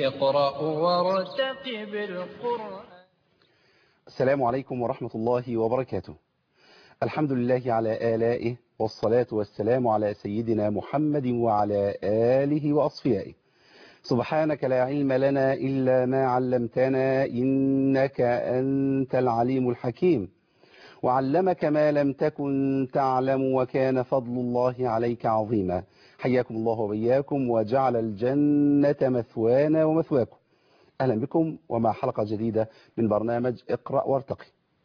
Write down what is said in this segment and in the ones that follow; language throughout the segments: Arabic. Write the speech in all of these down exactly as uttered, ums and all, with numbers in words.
اقرأ وارتقب القرآن. السلام عليكم ورحمة الله وبركاته. الحمد لله على آلائه، والصلاة والسلام على سيدنا محمد وعلى آله وأصفيائه. سبحانك لا علم لنا إلا ما علمتنا إنك أنت العليم الحكيم، وعلمك ما لم تكن تعلم وكان فضل الله عليك عظيما. حياكم الله وبياكم وجعل الجنة مثوانا ومثواكم. أهلا بكم ومع حلقة جديدة من برنامج اقرأ وارتقي.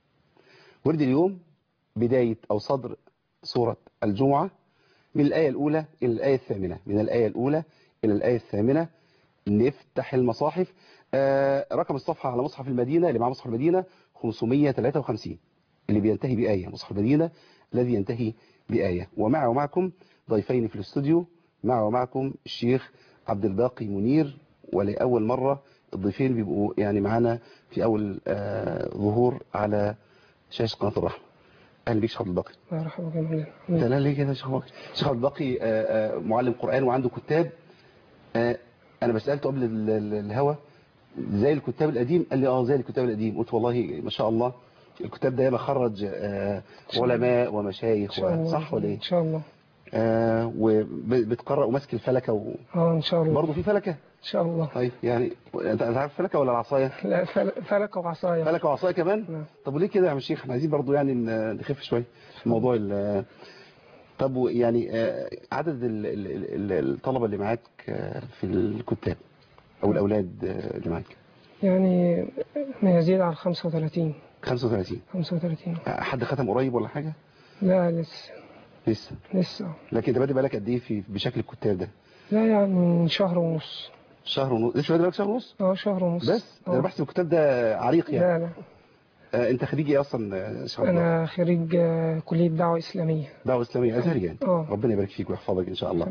ورد اليوم بداية أو صدر سورة الجمعة من الآية الأولى إلى الآية الثامنة، من الآية الأولى إلى الآية الثامنة. نفتح المصاحف. آه رقم الصفحة على مصحف المدينة، اللي مع مصحف المدينة خمسمائة وثلاثة وخمسين، اللي بينتهي بآية. مصحف المدينة الذي ينتهي بآية. ومع ومعكم ضيفين في الاستوديو، مع ومعكم الشيخ عبد الباقي منير. ولأول مرة الضيفين بيبقوا يعني معانا في أول آه ظهور على شاشة قناة الرحمة. أهلا بيك شيخ عبد الباقي. مرحبا جميل. تلا ليه كده يا شيخ باقي؟ شيخ عبد الباقي آه آه معلم قرآن وعنده كتاب. آه أنا بسألته قبل الهوا زي الكتاب القديم، قال لي اه زي الكتاب القديم. قلت والله ما شاء الله الكتاب ده ياما خرج آه علماء ومشايخ، صح ولا ايه؟ ان شاء الله. آه وبتقرأ وماسك الفلكة و... اه ان شاء الله. برضه في فلكة ان شاء الله. طيب يعني انت عارف فلكة ولا العصاية؟ لا فلكة وعصاية. فلكة وعصاية كمان؟ نعم. طب وليه كده يا عم الشيخ؟ احنا عايزين برضه يعني نخف شوية في موضوع ال... طب يعني آه عدد ال... ال... الطلبة اللي معاك آه في الكتاب او الاولاد آه اللي معاك يعني ما يزيد على خمسة وثلاثين. خمسة وثلاثين. خمسة وثلاثين. حد ختم قريب ولا حاجة؟ لا لسه. لسه لسه. لكن انت بادئ بالك قد ايه في بشكل الكتاب ده؟ لا يعني من شهر ونص. شهر ونص؟ لسه بادئ بالك شهر ونص؟ اه شهر ونص بس اه. انا بحسب الكتاب ده عريق يعني. لا لا. آه انت خريج ايه اصلا شهر؟ انا خريج كلية دعوة اسلامية. دعوة اسلامية ازهري يعني. اه ربنا يبارك فيك ويحفظك ان شاء الله.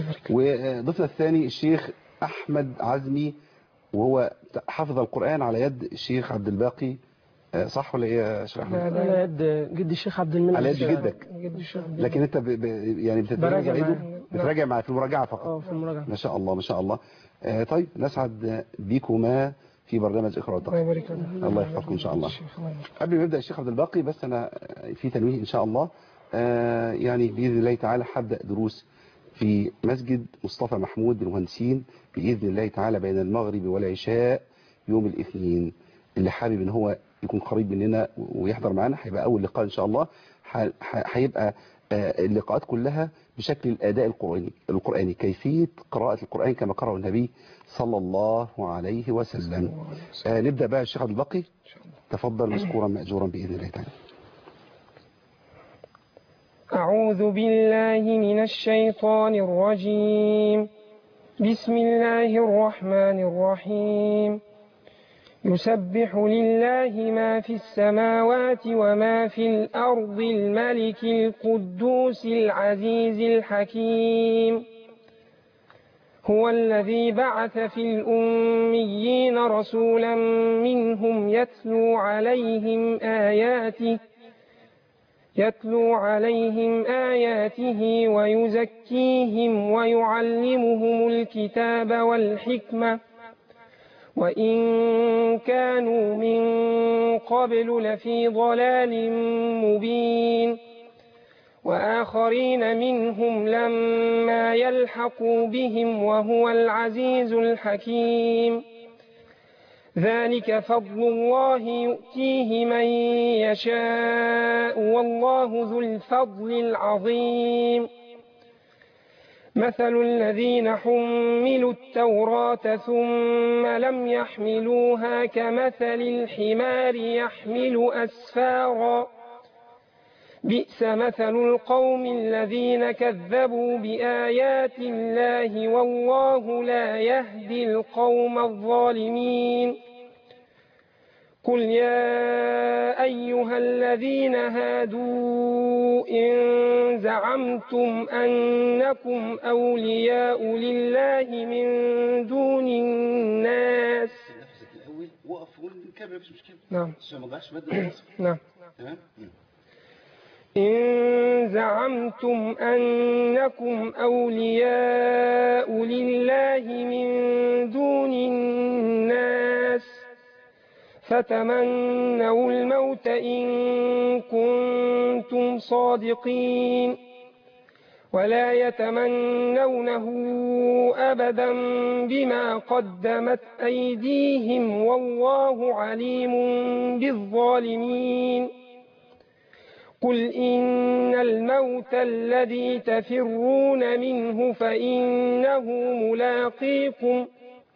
وضيفنا الثاني الشيخ احمد عزمي، وهو حفظ القرآن على يد الشيخ عبد الباقي، صح ولا ايه يا شيخ احمد؟ لا ده على يد جد الشيخ عبد المنعم. على يد جدك. جد الشيخ. لكن انت ب... ب... يعني بتتراجع معاه بتراجع معاه في المراجعه فقط؟ اه في المراجعه. ما شاء الله ما شاء الله. آه طيب نسعد بيكما في برنامج اقرأ وارتقي. الله يبارك فيك. الله يحفظكم ان شاء الله. قبل ما نبدا الشيخ عبد الباقي بس انا في تنويه ان شاء الله. آه يعني باذن الله تعالى هبدا دروس في مسجد مصطفى محمود بالمهندسين باذن الله تعالى بين المغرب والعشاء يوم الاثنين. اللي حابب ان هو يكون قريب مننا ويحضر معنا هيبقى اول لقاء ان شاء الله. هيبقى اللقاءات كلها بشكل الاداء القراني القراني كيفيه قراءه القران كما قرأه النبي صلى الله عليه وسلم. آه نبدا بقى الشيخ عبد الباقي، تفضل مشكورا ماجورا باذن الله تعالى. أعوذ بالله من الشيطان الرجيم. بسم الله الرحمن الرحيم. يسبح لله ما في السماوات وما في الأرض الملك القدوس العزيز الحكيم. هو الذي بعث في الأميين رسولا منهم يتلو عليهم آياته يتلو عليهم آياته ويزكيهم ويعلمهم الكتاب والحكمة وإن كانوا من قبل لفي ضلال مبين وآخرين منهم لما يلحقوا بهم وهو العزيز الحكيم. ذلك فضل الله يؤتيه من يشاء والله ذو الفضل العظيم. مثل الذين حملوا التوراة ثم لم يحملوها كمثل الحمار يحمل أسفارا بئس مثل القوم الذين كذبوا بآيات الله والله لا يهدي القوم الظالمين. قل يا أيها الذين هادوا إن زعمتم أنكم أولياء لله من دون الناس. وقف ونكمل مفيش مشكلة. نعم. عشان ما نضيعش مادة النص. نعم. تمام. إن زعمتم أنكم أولياء لله من دون الناس فتمنوا الموت إن كنتم صادقين ولا يتمنونه أبدا بما قدمت أيديهم والله عليم بالظالمين قل إن الموت الذي تفرون منه فإنه ملاقيكم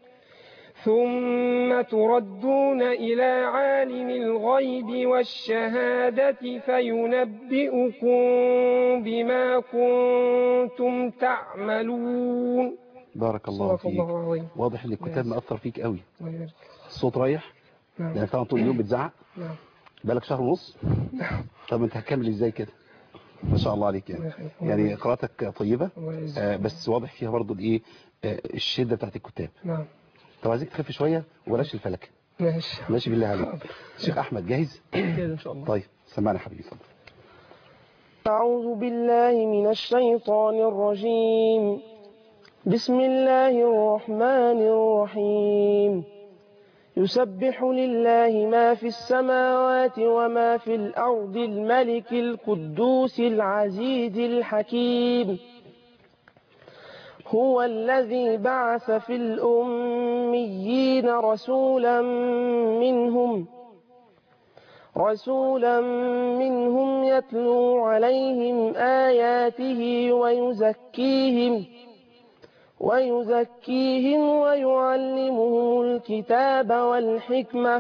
ثم تردون إلى عالم الغيب والشهادة فينبئكم بما كنتم تعملون. بارك الله صدق فيك. الله العظيم. واضح ان الكتاب نعم. مأثر فيك قوي. نعم. الصوت رايح. نعم. يعني فعلا طول اليوم بتزعق. نعم. بقالك شهر ونص. نعم. طب انت هتكمل ازاي كده؟ ما شاء الله عليك يعني. يعني قراءتك طيبة. آه بس واضح فيها برضو الايه آه الشدة بتاعت الكتاب. نعم. طب عايزك تخف شوية وبلاش الفلك. ماشي. ماشي بالله عليك. الشيخ احمد جاهز؟ كده ان شاء الله. طيب سمعنا حبيبي اتفضل. أعوذ بالله من الشيطان الرجيم. بسم الله الرحمن الرحيم. يسبح لله ما في السماوات وما في الأرض الملك القدوس العزيز الحكيم. هو الذي بعث في الأميين رسولا منهم رسولا منهم يتلو عليهم آياته ويزكيهم ويزكيهم ويعلمهم الكتاب والحكمة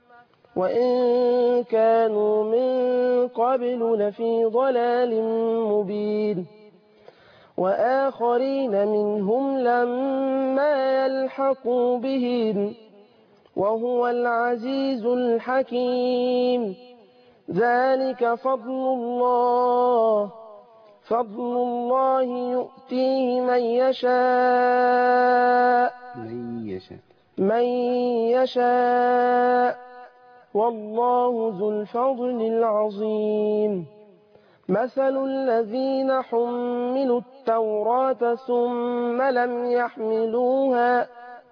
وإن كانوا من قبل لفي ضلال مبين وآخرين منهم لما يلحقوا بهم وهو العزيز الحكيم. ذلك فضل الله فضل الله يؤتيه من يشاء من يشاء من يشاء والله ذو الفضل العظيم. مثل الذين حملوا التوراة ثم لم يحملوها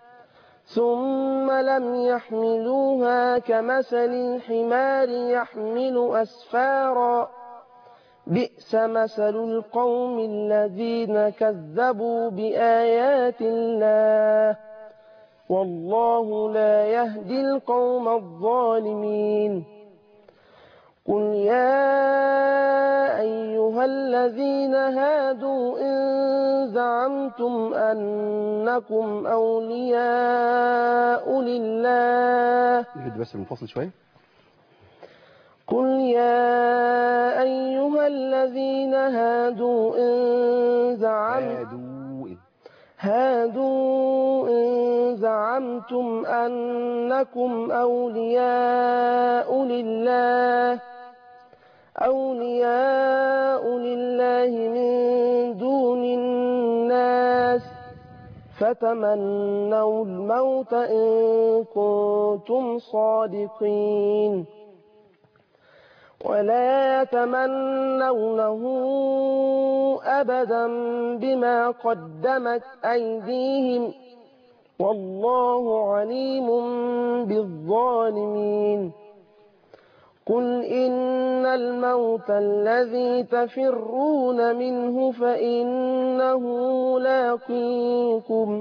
ثم لم يحملوها كمثل الحمار يحمل أسفارا بئس مثل القوم الذين كذبوا بآيات الله والله لا يهدي القوم الظالمين. قل يا أيها الذين هادوا إن زعمتم أنكم أولياء لله نهد بس المنفصل شوية. قل يا أيها الذين هادوا إن زعمتم هادوا إن زعمتم أنكم أولياء لله أولياء لله من دون الناس فتمنوا الموت إن كنتم صادقين ولا يتمنونه أبدا بما قدمت أيديهم والله عليم بالظالمين. قل إن الموت الذي تفرون منه فإنه ملاقيكم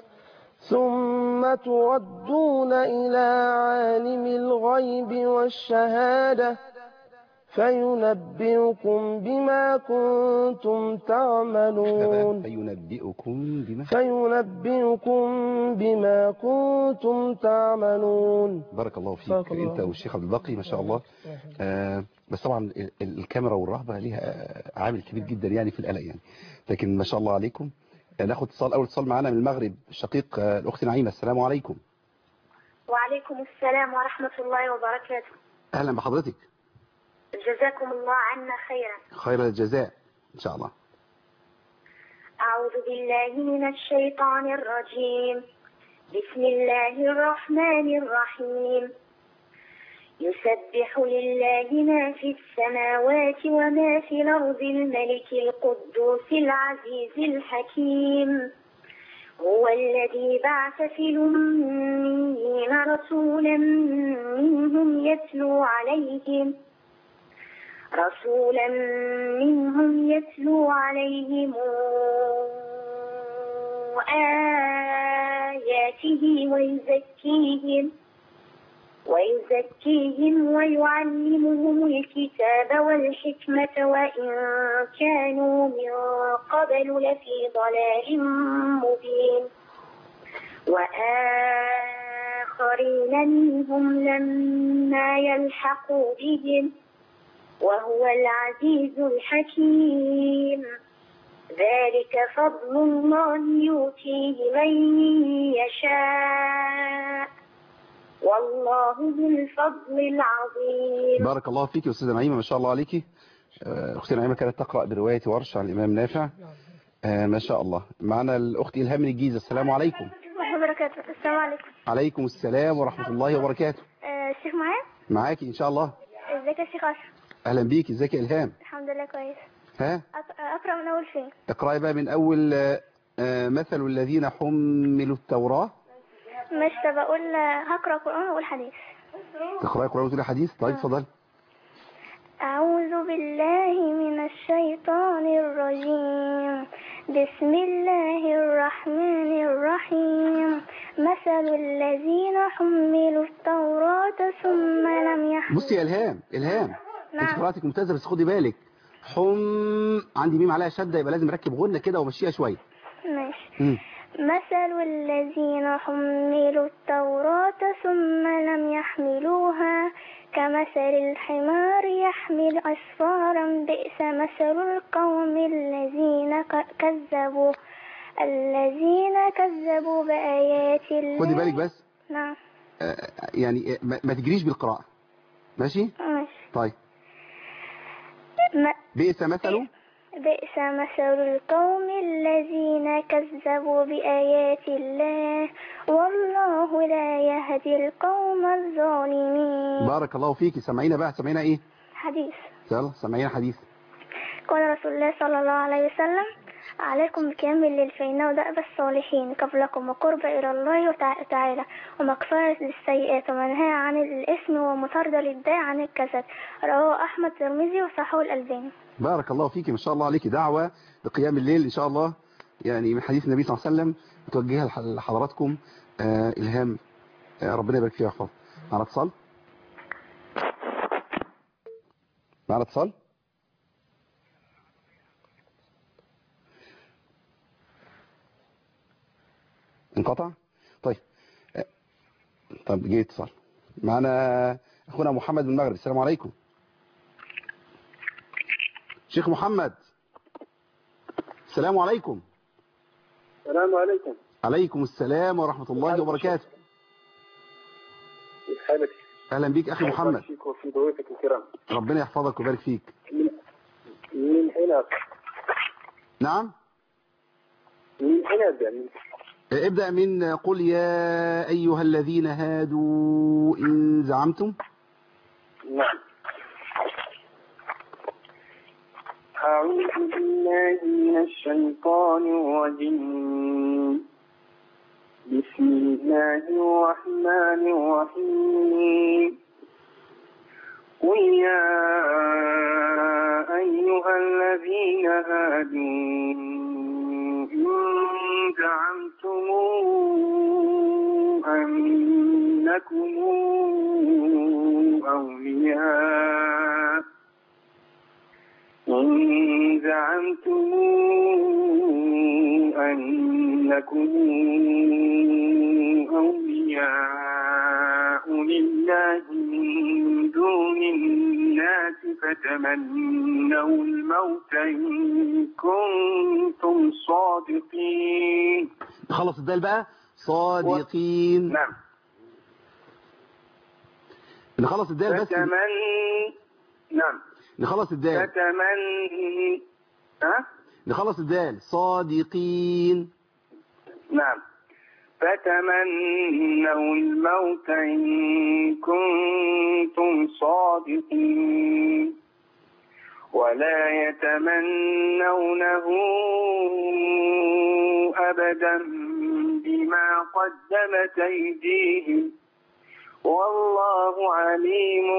ثم تردون إلى عالم الغيب والشهادة فينبئكم بما كنتم تعملون فينبئكم بما فينبئكم بما كنتم تعملون. بارك الله فيك. بارك الله. انت والشيخ عبد الباقي ما شاء الله. آه بس طبعا ال- الكاميرا والرهبة ليها عامل كبير جدا يعني في القلق يعني، لكن ما شاء الله عليكم. ناخد اتصال، اول اتصال معانا من المغرب، الشقيق آه، الاخت نعيمة. السلام عليكم. وعليكم السلام ورحمة الله وبركاته. اهلا بحضرتك. جزاكم الله عنا خيرا. خير الجزاء ان شاء الله. أعوذ بالله من الشيطان الرجيم. بسم الله الرحمن الرحيم. يسبح لله ما في السماوات وما في الأرض الملك القدوس العزيز الحكيم. هو الذي بعث في الأميين رسولا منهم يتلو عليهم رسولا منهم يتلو عليهم آياته ويزكيهم ويزكيهم ويعلمهم الكتاب والحكمة وإن كانوا من قبل لفي ضلال مبين. وآخرين منهم لما يلحقوا بهم وهو العزيز الحكيم. ذلك فضل الله يؤتيه من يشاء والله ذو الفضل العظيم. بارك الله فيك يا أستاذة نعيمة، ما شاء الله عليكي. أختي نعيمة كانت تقرأ برواية ورش عن الإمام نافع. آه ما شاء الله. معنا الأخت إلهام من الجيزة. السلام عليكم. ورحمة الله وبركاته. السلام عليكم. عليكم السلام ورحمة الله وبركاته. آه، الشيخ معايا؟ معاكي إن شاء الله. ازيك يا شيخ أشرف؟ أهلا بيك. ازيك يا إلهام؟ الحمد لله كويس. ها؟ أق- أقرأ من أول فين؟ اقرأي بقى من أول آه مثل الذين حملوا التوراة. مش بقول هقرأ قرآن وأقول حديث. تقرأي قرآن وتقولي حديث؟ طيب اتفضلي. أعوذ بالله من الشيطان الرجيم. بسم الله الرحمن الرحيم. مثل الذين حملوا التوراة ثم لم يحملوها. بصي يا إلهام، إلهام نعم. انت قراءتك ممتازة بس خدي بالك. حم عندي ميم عليها شدة، يبقى لازم اركب غنة كده ومشيها شوية. ماشي. مم. مثل الذين حملوا التوراة ثم لم يحملوها كمثل الحمار يحمل أسفارا بئس مثل القوم الذين ك- كذبوا الذين كذبوا بآيات الله. خدي بالك بس. نعم. آه يعني آه، ما ما تجريش بالقراءة. ماشي؟ ماشي. طيب. ما- بئس مثله. بئس مثل القوم الذين كذبوا بآيات الله والله لا يهدي القوم الظالمين. بارك الله فيكي. سمعينا بقى، سمعينا ايه؟ حديث. يلا سمعينا حديث. قال رسول الله صلى الله عليه وسلم: عليكم بقيام الليل فإنه دأب الصالحين قبلكم وقرب إلى الله وتع- تعالى ومغفرة للسيئات ومنهى عن الإثم ومطاردة للداء عن الكسل. رواه أحمد الترمذي وصححه الألباني. بارك الله فيكي، ما شاء الله عليكي. دعوة لقيام الليل ان شاء الله، يعني من حديث النبي صلى الله عليه وسلم متوجهة لح- لحضراتكم. آه إلهام، آه ربنا يبارك فيها ويحفظها. معنا اتصال؟ معنا اتصال؟ انقطع؟ طيب. آه، طب جه اتصال. معنا اخونا محمد من المغرب. السلام عليكم. شيخ محمد، السلام عليكم. السلام عليكم. عليكم السلام ورحمة الله وبركاته. كيف حالك؟ أهلا بيك أخي محمد. فيك وفي ضيوفك الكرام. ربنا يحفظك ويبارك فيك. من من أين أبدأ؟ نعم. من أين أبدأ؟ من ابدأ من قل يا أيها الذين هادوا إن زعمتم. نعم. أعوذ بالله من الشيطان الرجيم. بسم الله الرحمن الرحيم. قل يا أيها الذين هادوا إن زعمتم أنكم أولياء إن زعمتم أنكم أولياء لله من دون الناس فتمنوا الموت إن كنتم صادقين. خلص الدال بقى. صادقين. نعم. نخلص الدال بس. فتمن نعم. نخلص الدال. فتمن ها؟ نخلص الدال. صادقين. نعم. فتمنوا الموت إن كنتم صادقين ولا يتمنونه أبدا بما قدمت أيديهم والله عليم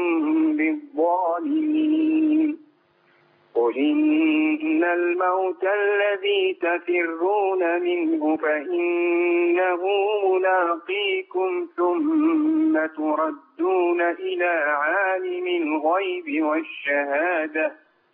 بالظالمين قل إن الموت الذي تفرون منه فإنه ملاقيكم ثم تردون إلى عالم الغيب والشهادة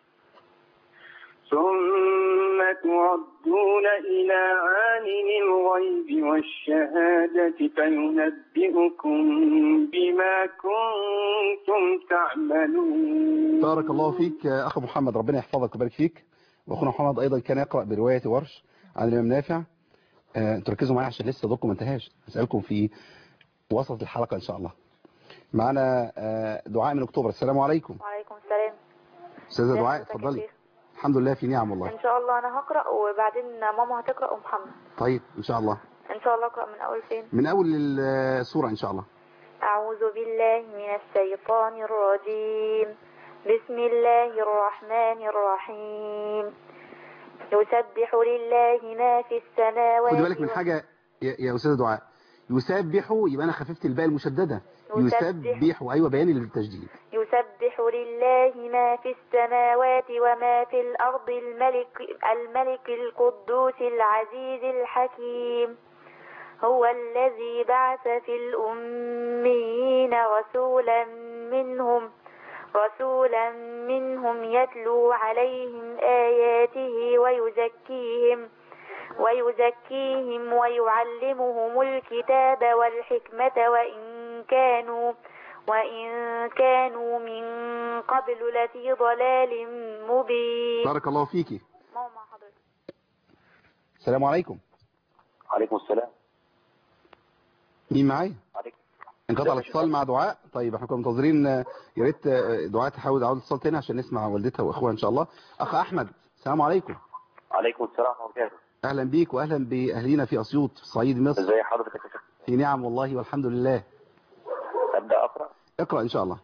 ثم تردون إلى عالم الغيب والشهادة فينبئكم بما كنتم تعملون. بارك الله فيك يا أخ محمد، ربنا يحفظك ويبارك فيك. وأخونا محمد أيضا كان يقرأ برواية ورش عن الإمام نافع. أه تركزوا معي عشان لسه دوركم ما انتهاش، هسألكم في وسط الحلقة إن شاء الله. معنا أه دعاء من أكتوبر. السلام عليكم. وعليكم السلام. أستاذة دعاء اتفضلي. الحمد لله في نعم والله. ان شاء الله انا هقرا وبعدين ماما هتقرا ومحمد. طيب ان شاء الله. ان شاء الله اقرا من اول فين؟ من اول السوره ان شاء الله. اعوذ بالله من الشيطان الرجيم. بسم الله الرحمن الرحيم. يسبح لله ما في السماوات. خدي بالك من حاجه يا, يا استاذه دعاء، يسبح يبقى انا خففت الباء المشدده. يسبح ايوه بيان للتشديد. يسبح لله ما في السماوات وما في الأرض الملك, الملك القدوس العزيز الحكيم هو الذي بعث في الأميين رسولا منهم رسولا منهم يتلو عليهم آياته ويزكيهم ويزكيهم ويعلمهم الكتاب والحكمة وإن كانوا وإن كانوا من قبل لفي ضلال مبين. بارك الله فيكي. ماما حضرتك. السلام عليكم. عليكم السلام. مين معايا؟ عليكم. انقطع الاتصال مع دعاء. طيب احنا كنا منتظرين، يا ريت دعاء تحاول تعود الاتصال تاني عشان نسمع والدتها واخوها ان شاء الله. اخ احمد السلام عليكم. عليكم السلام ورحمه الله. اهلا بيك واهلا باهلينا في اسيوط في صعيد مصر. ازي حضرتك يا شيخ؟ في نعم والله والحمد لله. ابدا اقرا؟ اقرا ان شاء الله.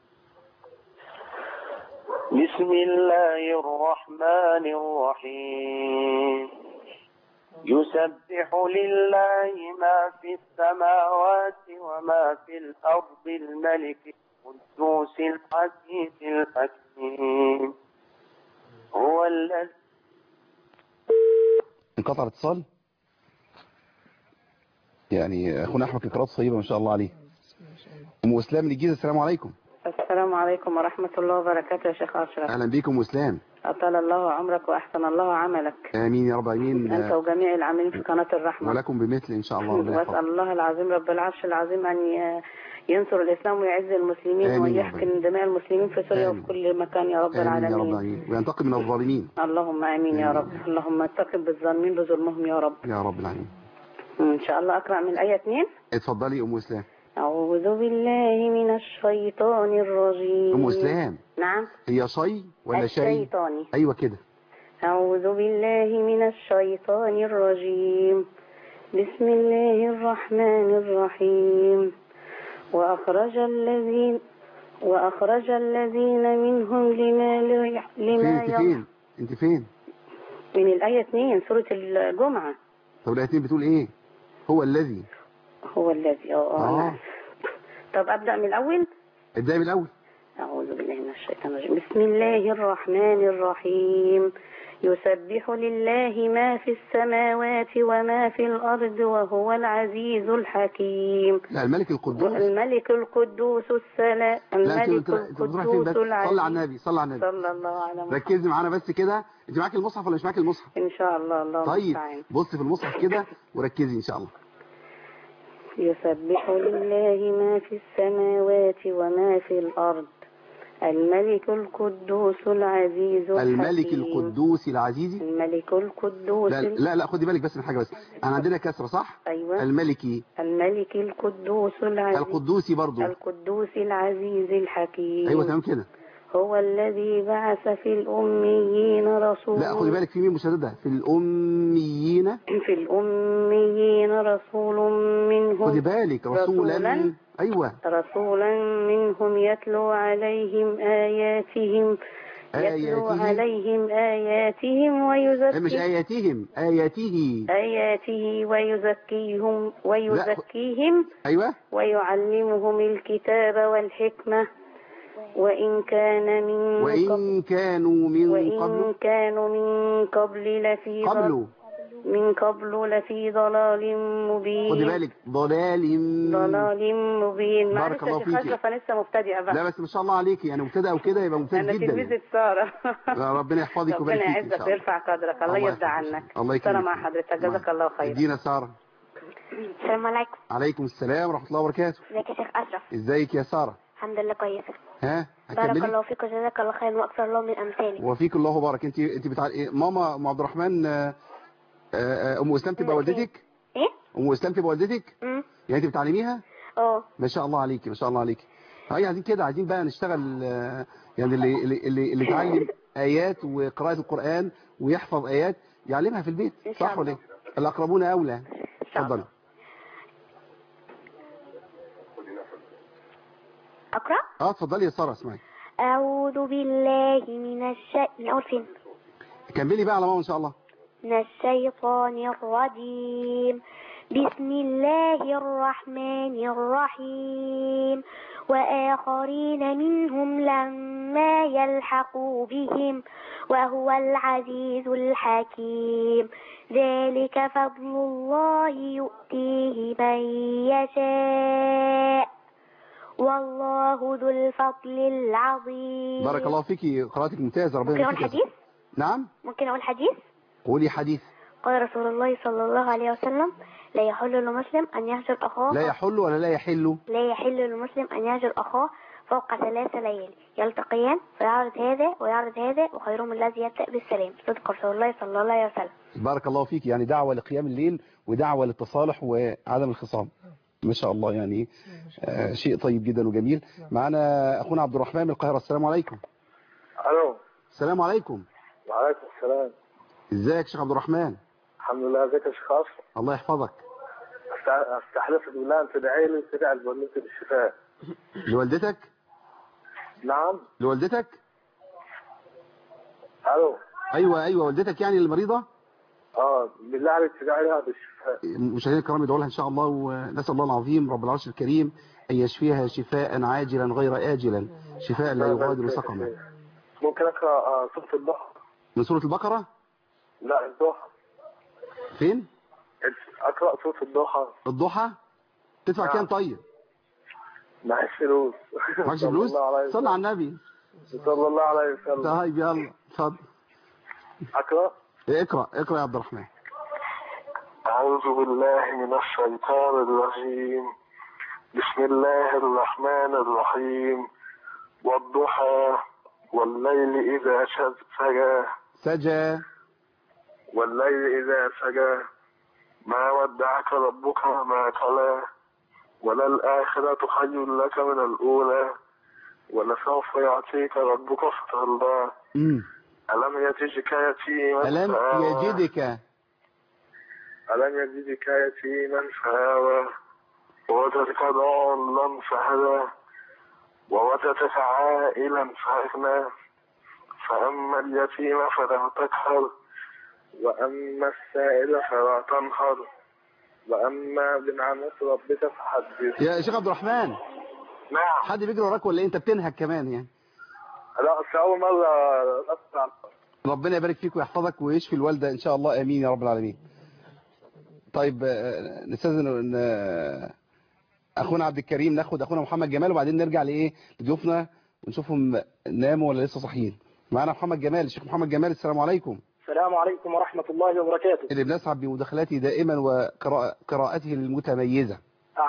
بسم الله الرحمن الرحيم. يسبح لله ما في السماوات وما في الأرض الملك القدوس العزيز الحكيم هو الذي. انقطع الاتصال. يعني اخونا احمد قراءات طيبه ما شاء الله عليه. ام اسلام من الجيزه السلام عليكم. السلام عليكم ورحمة الله وبركاته يا شيخ أشرف. أهلا بكم وسلام. أطال الله عمرك وأحسن الله عملك. آمين يا رب آمين. أنت وجميع العاملين في قناة الرحمة. ولكم بمثل إن شاء الله. وأسأل الله العظيم رب العرش العظيم أن ينصر الإسلام ويعز المسلمين ويحقن دماء المسلمين في سوريا وفي كل مكان يا رب العالمين. آمين يا رب آمين. وينتقم من الظالمين. اللهم آمين يا رب. اللهم انتقم بالظالمين بظلمهم يا رب. يا رب العالمين. إن شاء الله أقرأ من الآية اثنين. اتفضلي أم إسلام. أعوذ بالله من الشيطان الرجيم. أم إسلام. نعم. هي شي ولا شيء؟ الشيطاني. أيوة كده. أعوذ بالله من الشيطان الرجيم. بسم الله الرحمن الرحيم. وأخرج الذين وأخرج الذين منهم لما لما فين فين؟ أنت فين؟ من الآية اثنين سورة الجمعة. طب الآية اثنين بتقول إيه؟ هو الذي هو الذي اه اه طب أبدأ من الأول؟ ابدأ من الأول. أعوذ بالله من الشيطان الرجيم. بسم الله الرحمن الرحيم. يسبح لله ما في السماوات وما في الأرض وهو العزيز الحكيم. لا الملك القدوس. الملك القدوس السلام. الملك القدوس العزيز. صلى على النبي صلى على النبي. صلى الله عليه وسلم. ركزي معانا بس كده. انت معاكي المصحف ولا مش معاكي المصحف؟ ان شاء الله. الله طيب بصي في المصحف كده وركزي ان شاء الله. يسبح لله ما في السماوات وما في الأرض الملك القدوس العزيز الحكيم. الملك القدوس العزيز. الملك القدوس. لا لا, لا خدي بالك بس من حاجة بس. انا عندنا كسرة صح؟ ايوه. الملكي. الملك القدوس العزيز. القدوسي برضو. القدوس العزيز الحكيم. ايوه تمام كده. هو الذي بعث في الأميين رسولا. لا خدي بالك في مين مشددة، في الأميين. في الأميين رسول منهم. خدي بالك رسولا, رسولا أيوة رسولا منهم يتلو عليهم آياتهم يتلو آياتهم. عليهم آياتهم ويزكيهم. مش آياتهم آياته آياته ويزكيهم ويزكيهم أيوة ويعلمهم الكتاب والحكمة وإن كان من وإن قبل كانوا من وإن قبل كانوا من قبل لفي قبل من قبل لفي ضلال مبين. خدي بالك ضلال ضلال مبين. بارك الله فيكي. فلسه مبتدئة بقى. لا بس ما شاء الله عليكي، يعني مبتدئة وكده يبقى ممتاز أنا جدا. أنا تلميذة سارة. ربنا يحفظك ويبارك فيك. ربنا يعزك ويرفع قدرك. الله يرضى عنك. الله يكرمك. سلام مع حضرتك. جزاك الله خير. ادينا سارة. السلام عليكم. عليكم السلام ورحمة الله وبركاته. ازيك يا شيخ أشرف؟ ازيك يا سارة؟ الحمد لله كويسة. ها بارك الله فيك وجزاك الله خير واكثر الله من امثالك. وفيك الله بارك. انت انت بتاع ايه ماما ام عبد الرحمن؟ ام اسلام تبقى والدتك؟ ايه ام اسلام تبقى والدتك؟ امم يعني انت بتعلميها؟ اه ما شاء الله عليكي ما شاء الله عليكي. هاي عايزين كده، عايزين بقى نشتغل، يعني اللي اللي اللي, اللي يتعلم ايات وقراءة القرآن ويحفظ ايات يعلمها في البيت، صح ولا ايه؟ الاقربون اولى. اتفضل. اقرا؟ اه اتفضلي يا ساره اسمعي. اعوذ بالله من الشيطان من اول فين؟ كملي بقى على ماما ان شاء الله. من الشيطان الرجيم. بسم الله الرحمن الرحيم. وآخرين منهم لما يلحقوا بهم وهو العزيز الحكيم. ذلك فضل الله يؤتيه من يشاء والله ذو الفضل العظيم. بارك الله فيكي، قراءتك ممتازة. ربنا ممكن أقول حديث؟ نعم ممكن أقول حديث؟ قولي حديث. قال رسول الله صلى الله عليه وسلم لا يحل لمسلم أن يهجر أخاه. لا يحل ولا لا يحل؟ لا يحل للمسلم أن يهجر أخاه فوق ثلاث ليالي يلتقيان فيعرض هذا ويعرض هذا وخيرهم الذي يبدأ بالسلام. صدق رسول الله صلى الله عليه وسلم. بارك الله فيك. يعني دعوة لقيام الليل ودعوة للتصالح وعدم الخصام. ما شاء الله، يعني آه شيء طيب جدا وجميل. معنا أخونا عبد الرحمن من القاهرة. السلام عليكم. الو. السلام عليكم. وعليكم السلام. ازيك شيخ عبد الرحمن؟ الحمد لله. ازيك يا شيخ أشرف؟ الله يحفظك. استحلفك بالله ان تدعي لي وتدعي لوالدتي بالشفاء. لوالدتك؟ نعم. لوالدتك؟ الو. ايوه ايوه والدتك يعني المريضه؟ اه بالله عليك تدعي لها بالشفاء. المشاهدين الكرام يدعوا لها ان شاء الله، ونسال الله العظيم رب العرش الكريم ان يشفيها شفاء عاجلا غير آجلا، شفاء لا يغادر سقما. ممكن اقرا سوره الضحى؟ من سوره البقره؟ لا الضحى. فين؟ اقرا سوره الضحى. الضحى تدفع نعم. كام طيب؟ معيش فلوس. معكش فلوس؟ صلى على النبي صلى الله عليه وسلم. طيب يلا اتفضل. اقرا؟ اقرا اقرا يا عبد الرحمن. أعوذ بالله من الشيطان الرجيم. بسم الله الرحمن الرحيم. والضحى والليل إذا سجى سجى والليل إذا سجى ما ودعك ربك وما قلى وللآخرة خير لك من الأولى ولسوف يعطيك ربك فترضى. ألم يجدك يتيما ألم يجدك ألم يجدك يتيما فآوى ووجدك ضالا فهدى ووجدك عائلا فأغنى فأما اليتيم فلا تقهر وأما السائل فلا تنهر وأما بنعمة ربك فحدث. يا شيخ عبد الرحمن. نعم. حد بيجري وراك ولا انت بتنهك كمان يعني؟ لا أصل أول مرة أسمع. ربنا يبارك فيك ويحفظك ويشفي الوالدة إن شاء الله، آمين يا رب العالمين. طيب نستاذن أخونا عبد الكريم، ناخد أخونا محمد جمال وبعدين نرجع لإيه لضيوفنا ونشوفهم ناموا ولا لسه صاحيين. معنا محمد جمال. الشيخ محمد جمال السلام عليكم. السلام عليكم ورحمة الله وبركاته. اللي بنسعد بمداخلاته دائما وقراءته المتميزة.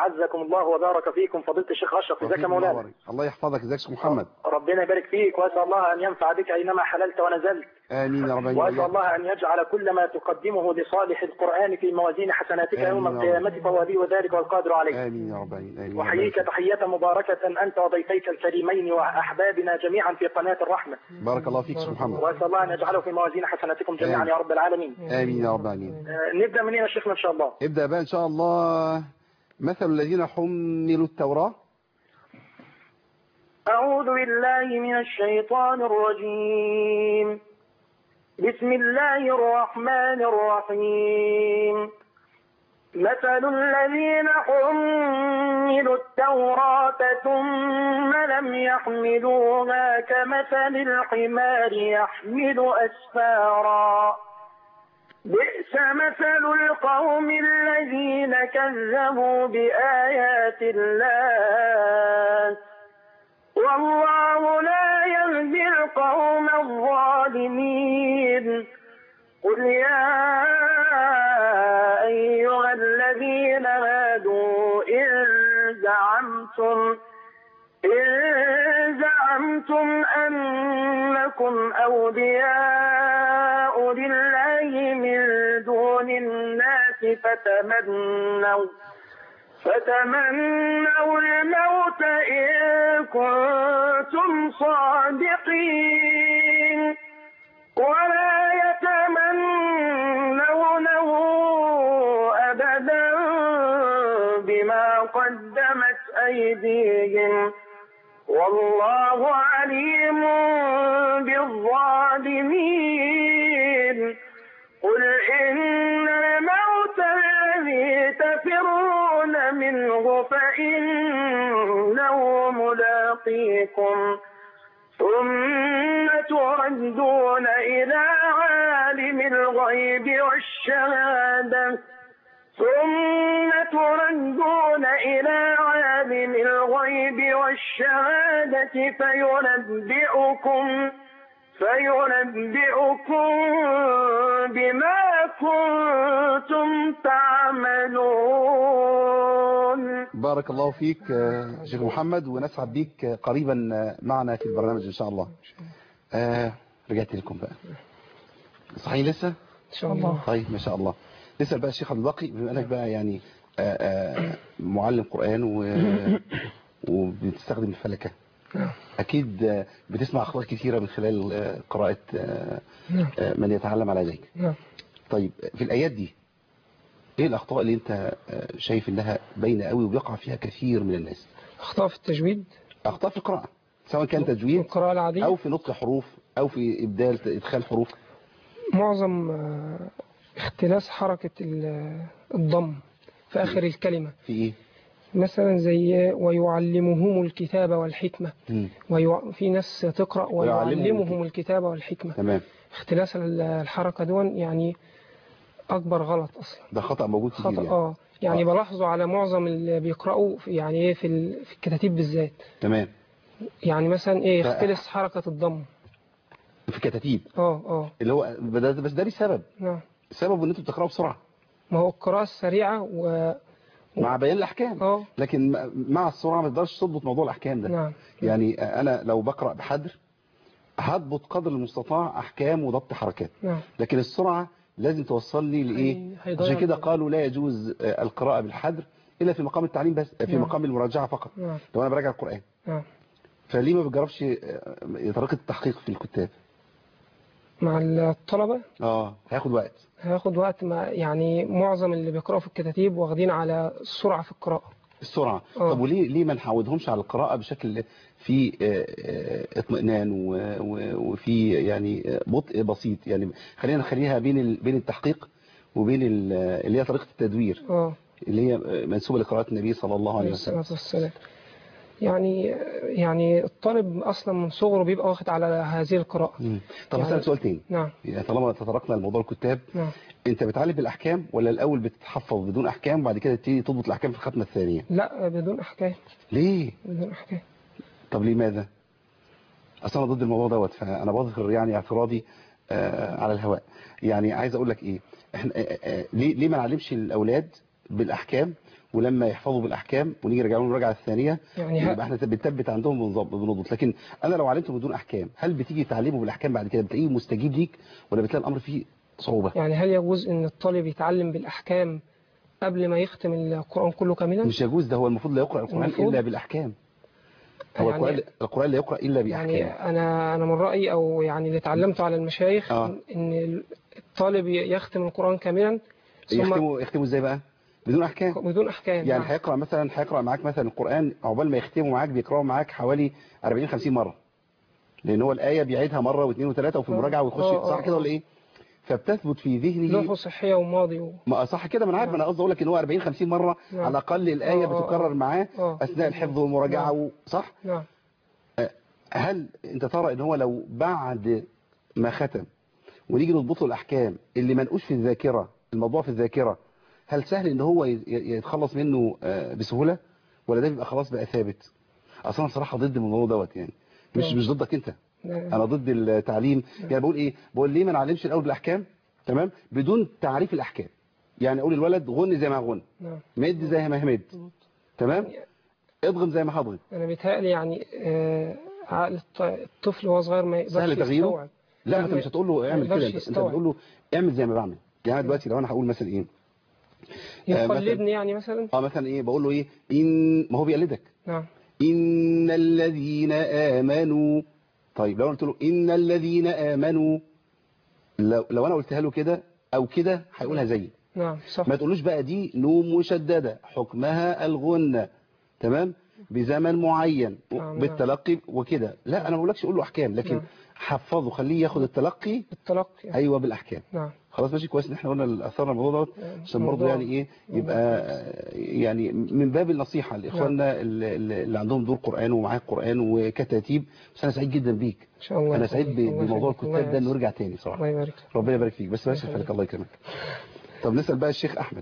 أعزكم الله وبارك فيكم فضيلة الشيخ أشرف. ازيك يا مولانا؟ الله يحفظك. ازيك يا شيخ محمد؟ ربنا يبارك فيك، وأسأل الله أن ينفع بك أينما حللت ونزلت. آمين يا رب. وأسأل الله أن يجعل كل ما تقدمه لصالح القرآن في موازين حسناتك يوم القيامة، فهو ولي ذلك والقادر عليه. آمين يا رب. آمين. وحييك تحية مباركة أنت وضيفيك الكريمين وأحبابنا جميعا في قناة الرحمة. بارك الله فيك شيخ محمد. وأسأل الله أن يجعله في موازين حسناتكم جميعا آمين. يا رب العالمين. آمين يا رب العالمين. نبدأ منين يا شيخنا إن شاء الله؟ ابدأ بقى إن شاء الله. مثل الذين حملوا التوراة. أعوذ بالله من الشيطان الرجيم. بسم الله الرحمن الرحيم. مثل الذين حملوا التوراة ثم لم يحملوها كمثل الحمار يحمل أسفارا بئس مثل القوم الذين كذبوا بآيات الله والله لا يهدي القوم الظالمين. قل يا أيها الذين هادوا إن زعمتم إن زعمتم أنكم أولياء لله من دون الناس فتمنوا فتمنوا الموت إن كنتم صادقين ولا يتمنونه أبدا بما قدمت أيديهم والله عليم بالظالمين. قل إن الموت الذي تفرون منه فإنه ملاقيكم ثم تردون إلى عالم الغيب والشهادة ثم تردون إلى عالم الغيب والشهادة فينبئكم فينبئكم بما كنتم تعملون. بارك الله فيك شيخ محمد، ونسعد بيك قريبا معنا في البرنامج إن شاء الله. آه رجعت لكم بقى صحيح لسه؟ إن شاء الله. طيب ما شاء الله. نسأل بقى الشيخ عبد الباقي، بما أنك بقى يعني آآ آآ معلم قرآن و... وبتستخدم الفلكة، أكيد بتسمع أخبار كثيرة من خلال قراءة من يتعلم على يديك. طيب في الآيات دي إيه الأخطاء اللي أنت شايف إنها باينة قوي وبيقع فيها كثير من الناس؟ أخطاء في التجويد، أخطاء في القراءة، سواء كان تجويد القراءة العادية أو في نطق حروف أو في إبدال إدخال حروف. معظم اختلاس حركة الضم في آخر الكلمة. في إيه؟ مثلا زي ويعلمهم الكتاب والحكمة، ويع... في ناس تقرأ ويعلمهم الكتاب والحكمة. تمام. اختلاس الحركة دون يعني أكبر غلط أصلا، ده خطأ موجود كتير خطأ. يعني. آه يعني آه. بلاحظه على معظم اللي بيقرأوا في يعني إيه في, ال... في الكتاتيب بالذات. تمام. يعني مثلا إيه ف... يختلس حركة الضم في الكتاتيب. اه اه اللي هو بس ده ليه سبب. نعم. السبب ان انتوا بتقراوا بسرعه. ما هو القراءه السريعه و... مع بيان الاحكام. اه لكن مع السرعه ما تقدرش تضبط موضوع الاحكام ده. نعم. يعني انا لو بقرا بحذر هضبط قدر المستطاع احكام وضبط حركات. نعم. لكن السرعه لازم توصل لي لايه؟ عشان كده قالوا لا يجوز القراءه بالحذر الا في مقام التعليم بس، في نعم. مقام المراجعه فقط. نعم. لو انا براجع القران. نعم. فليه ما بتجربش طريقه التحقيق في الكتاب مع الطلبة؟ اه هياخد وقت. هياخد وقت. ما يعني معظم اللي بيقرأوا في الكتاتيب واخدين على السرعة في القراءة. السرعة. أوه. طب وليه ليه ما نعودهمش على القراءة بشكل فيه اطمئنان وفي يعني بطء بسيط؟ يعني خلينا نخليها بين بين التحقيق وبين اللي هي طريقة التدوير. اه اللي هي منسوبة لقراءة النبي صلى الله عليه وسلم. والسلام. يعني يعني الطالب اصلا من صغره بيبقى واخد على هذه القراءة. مم. طب يعني... هسأل سؤال تاني. نعم. يعني طالما تطرقنا لموضوع الكتاب. نعم. انت بتعلم بالاحكام ولا الاول بتتحفظ بدون احكام وبعد كده تبتدي تضبط الاحكام في الختمه الثانيه؟ لا بدون احكام. ليه؟ بدون احكام. طب لماذا؟ اصلا انا ضد الموضوع دوت، فانا بظهر يعني اعتراضي آه على الهواء. يعني عايز اقول لك ايه، احنا آه آه ليه ليه ما نعلمش الاولاد بالاحكام ولما يحفظوا بالاحكام ونيجي نرجع لهم المراجعه الثانيه يعني يبقى احنا بنثبت عندهم بنضبط بنضبط. لكن انا لو علمته بدون احكام، هل بتيجي تعلمه بالاحكام بعد كده بتلاقيه مستجيب ليك ولا بتلاقي الامر فيه صعوبه؟ يعني هل يجوز ان الطالب يتعلم بالاحكام قبل ما يختم القرآن كله كاملا؟ مش يجوز، ده هو المفروض لا يقرأ القرآن المفروض؟ إلا بالأحكام. هو يعني القرآن القرآن لا يقرأ إلا بأحكام. يعني أنا أنا من رأيي أو يعني اللي اتعلمته على المشايخ آه. إن الطالب يختم القرآن كاملا ثم يختموا يختموا إزاي بقى؟ بدون أحكام. بدون أحكام. يعني نعم. هيقرأ مثلا هيقرأ معاك مثلا القرآن عقبال ما يختموا معاك بيقرأوا معاك حوالي أربعين خمسين مرة، لأن هو الآية بيعيدها مرة واثنين وثلاثة وفي المراجعة ويخش، صح كده ولا إيه؟ فبتثبت في ذهنه لوحه صحية وماضي و... ما صح كده، ما انا عارف. انا قصدي اقول لك ان هو أربعين خمسين مرة نعم. على الاقل الآية آه بتكرر آه معاه آه. اثناء الحفظ والمراجعة. نعم. و... صح؟ نعم. هل انت ترى ان هو لو بعد ما ختم ونيجي نضبط له الاحكام اللي منقوش في الذاكرة، الموضوع في الذاكرة، هل سهل ان هو يتخلص منه بسهولة ولا ده بيبقى خلاص بقى ثابت؟ اصلا انا صراحة ضد الموضوع دوت، يعني مش نعم. مش ضدك انت، نعم. انا ضد التعليم. يعني بقول ايه، بقول ليه ما نعلمش الاول بالاحكام تمام بدون تعريف الاحكام. يعني اقول الولد غن زي ما غن، نعم. مد زي ما همد، تمام، اضغم زي ما هضغم. انا بيتهيألي يعني آه عقل الطفل وهو صغير ما يقدرش سهل تغييره. يستوعب. لا انت مش هتقول له اعمل كده، انت, انت بتقول له اعمل زي ما بعمل. يعني دلوقتي لو انا هقول مثلا ايه، يقلدني يعني مثلا اه مثلا ايه، بقول له ايه، ان ما هو بيقلدك. نعم. ان الذين امنوا. طيب لو قلت له ان الذين امنوا، لو لو انا قلتها له كده او كده هيقولها زيي. نعم صح. ما تقولوش بقى دي نون مشددة حكمها الغنة تمام بزمن معين نعم. بالتلقي وكده. لا انا ما بقولكش قول له احكام، لكن نعم. حفظه خليه ياخد التلقي التلقي ايوه بالاحكام. نعم. خلاص ماشي كويس ان احنا قلنا اثرنا الموضوع دوت عشان برضه يعني ايه يبقى يعني من باب النصيحه لاخواننا اللي, اللي عندهم دور قران ومعاه قران وكتاتيب. بس انا سعيد جدا بيك ان شاء الله. انا سعيد بموضوع الكتاب ده انه يرجع تاني صراحه. الله يبارك ربنا يبارك فيك. بس ماشي خليك الله يكرمك. طب نسال بقى الشيخ احمد،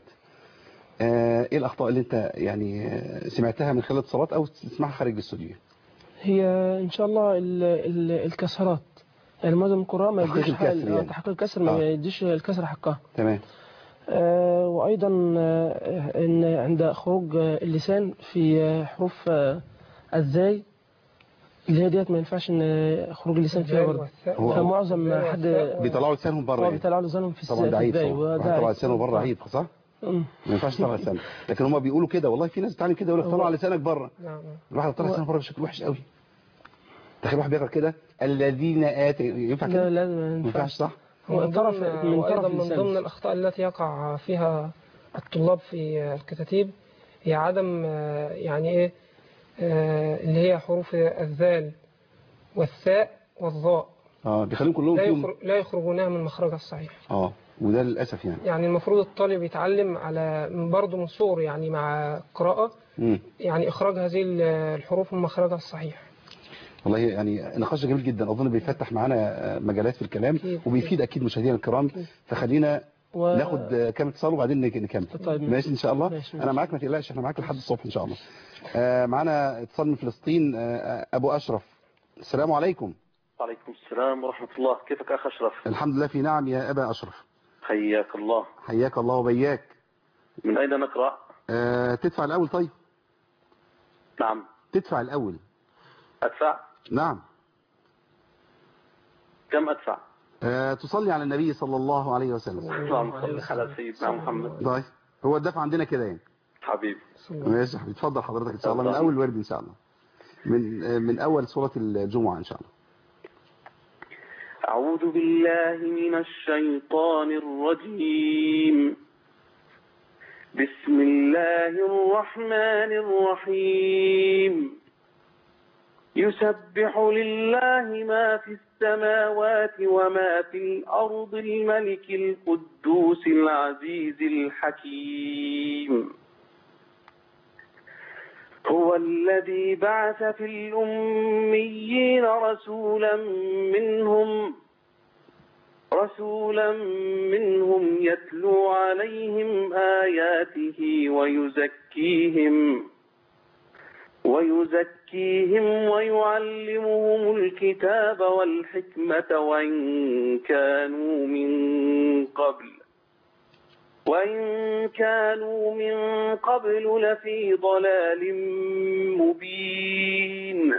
آه ايه الاخطاء اللي انت يعني سمعتها من خلال اتصالات او تسمعها خارج الاستوديو؟ هي ان شاء الله ال ال الكسرات، يعني معظم القراء ما يديش يعني. تحقيق الكسر ما آه. يديش الكسر حقها. تمام. آه وايضا آه ان عند خروج اللسان في حروف آه الزاي اللي هي ديت ما ينفعش ان خروج اللسان فيها برضه. فمعظم حد بيطلعوا لسانهم بره. اه بيطلعوا لسانهم في طبعا ده عيب. وده طبعا لسانه بره عيب صح؟ ما ينفعش تطلع لسانك. لكن هم بيقولوا كده، والله في ناس بتعمل كده يقول لك طلع لسانك بره. الواحد طلع لسانه بره بشكل وحش قوي. تخيل واحد بيقرا كده الذين اتوا، ينفع كده؟ لا لا ما ينفعش صح؟ من طرف من طرف من ضمن الاخطاء التي يقع فيها الطلاب في الكتاتيب هي عدم يعني ايه اللي هي حروف الذال والثاء والظاء. اه بيخليهم كلهم لا, يخرج لا يخرجونها من مخرجها الصحيح. اه وده للاسف يعني. يعني المفروض الطالب يتعلم على برضه من صغره يعني مع قراءة م. يعني اخراج هذه الحروف من مخرجها الصحيح. والله يعني نقاش جميل جدا، اظن بيفتح معانا مجالات في الكلام أكيد. وبيفيد اكيد مشاهدينا الكرام. فخلينا و... ناخد كام اتصال وبعدين نكمل. طيب ماشي ان شاء الله. ماشي. انا معاك ما تقلقش، احنا معاك لحد الصبح ان شاء الله. آه معانا اتصال من فلسطين. آه ابو اشرف، السلام عليكم. وعليكم السلام ورحمة الله. كيفك اخ اشرف؟ الحمد لله في نعم يا ابا اشرف. حياك الله. حياك الله وبياك. من اين نقرأ؟ آه تدفع الاول. طيب نعم تدفع الاول. ادفع؟ نعم. كم ادفع؟ أه تصلي على النبي صلى الله عليه وسلم. اللهم صل على سيدنا محمد. طيب هو الدفع عندنا كده يعني. حبيبي ماشي حبيبي، اتفضل حضرتك ان شاء الله من اول ورد ان شاء الله، من من اول سورة الجمعة ان شاء الله. اعوذ بالله من الشيطان الرجيم. بسم الله الرحمن الرحيم. يسبح لله ما في السماوات وما في الأرض الملك القدوس العزيز الحكيم. هو الذي بعث في الأميين رسولا منهم رسولا منهم يتلو عليهم آياته ويزكيهم ويزكيهم ويعلمهم الكتاب والحكمة وإن كانوا من قبل وإن كانوا من قبل لفي ضلال مبين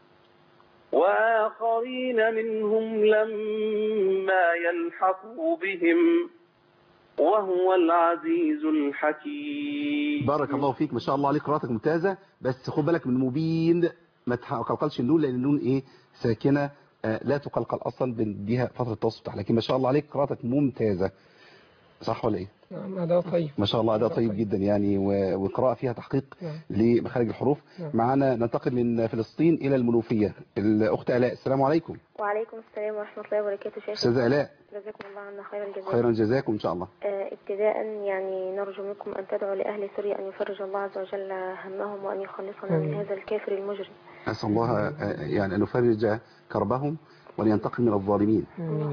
وآخرين منهم لما يلحقوا بهم وهو العزيز الحكيم. بارك الله فيك، ما شاء الله عليك، قراءتك ممتازة، بس خد بالك من مبين، ما تقلقلش النون لأن النون إيه ساكنة آه لا تقلقل أصلا، بنديها فترة التوسط بتاعها، لكن ما شاء الله عليك قراءتك ممتازة، صح ولا إيه؟ نعم أداء طيب ما شاء الله، أداء طيب, طيب جدا يعني، وقراءة فيها تحقيق نعم. لمخارج الحروف. نعم. معنا ننتقل من فلسطين إلى المنوفية، الأخت آلاء. السلام عليكم. وعليكم السلام ورحمة الله وبركاته. شيخ أستاذة آلاء، جزاكم الله عنا خير الجزاء. خيرا جزاكم إن شاء الله. آه ابتداء يعني نرجو منكم أن تدعوا لأهل سوريا أن يفرج الله عز وجل همهم وأن يخلصنا من هذا الكافر المجرم. أسأل الله يعني أن يفرج كربهم وأن ينتقم من الظالمين.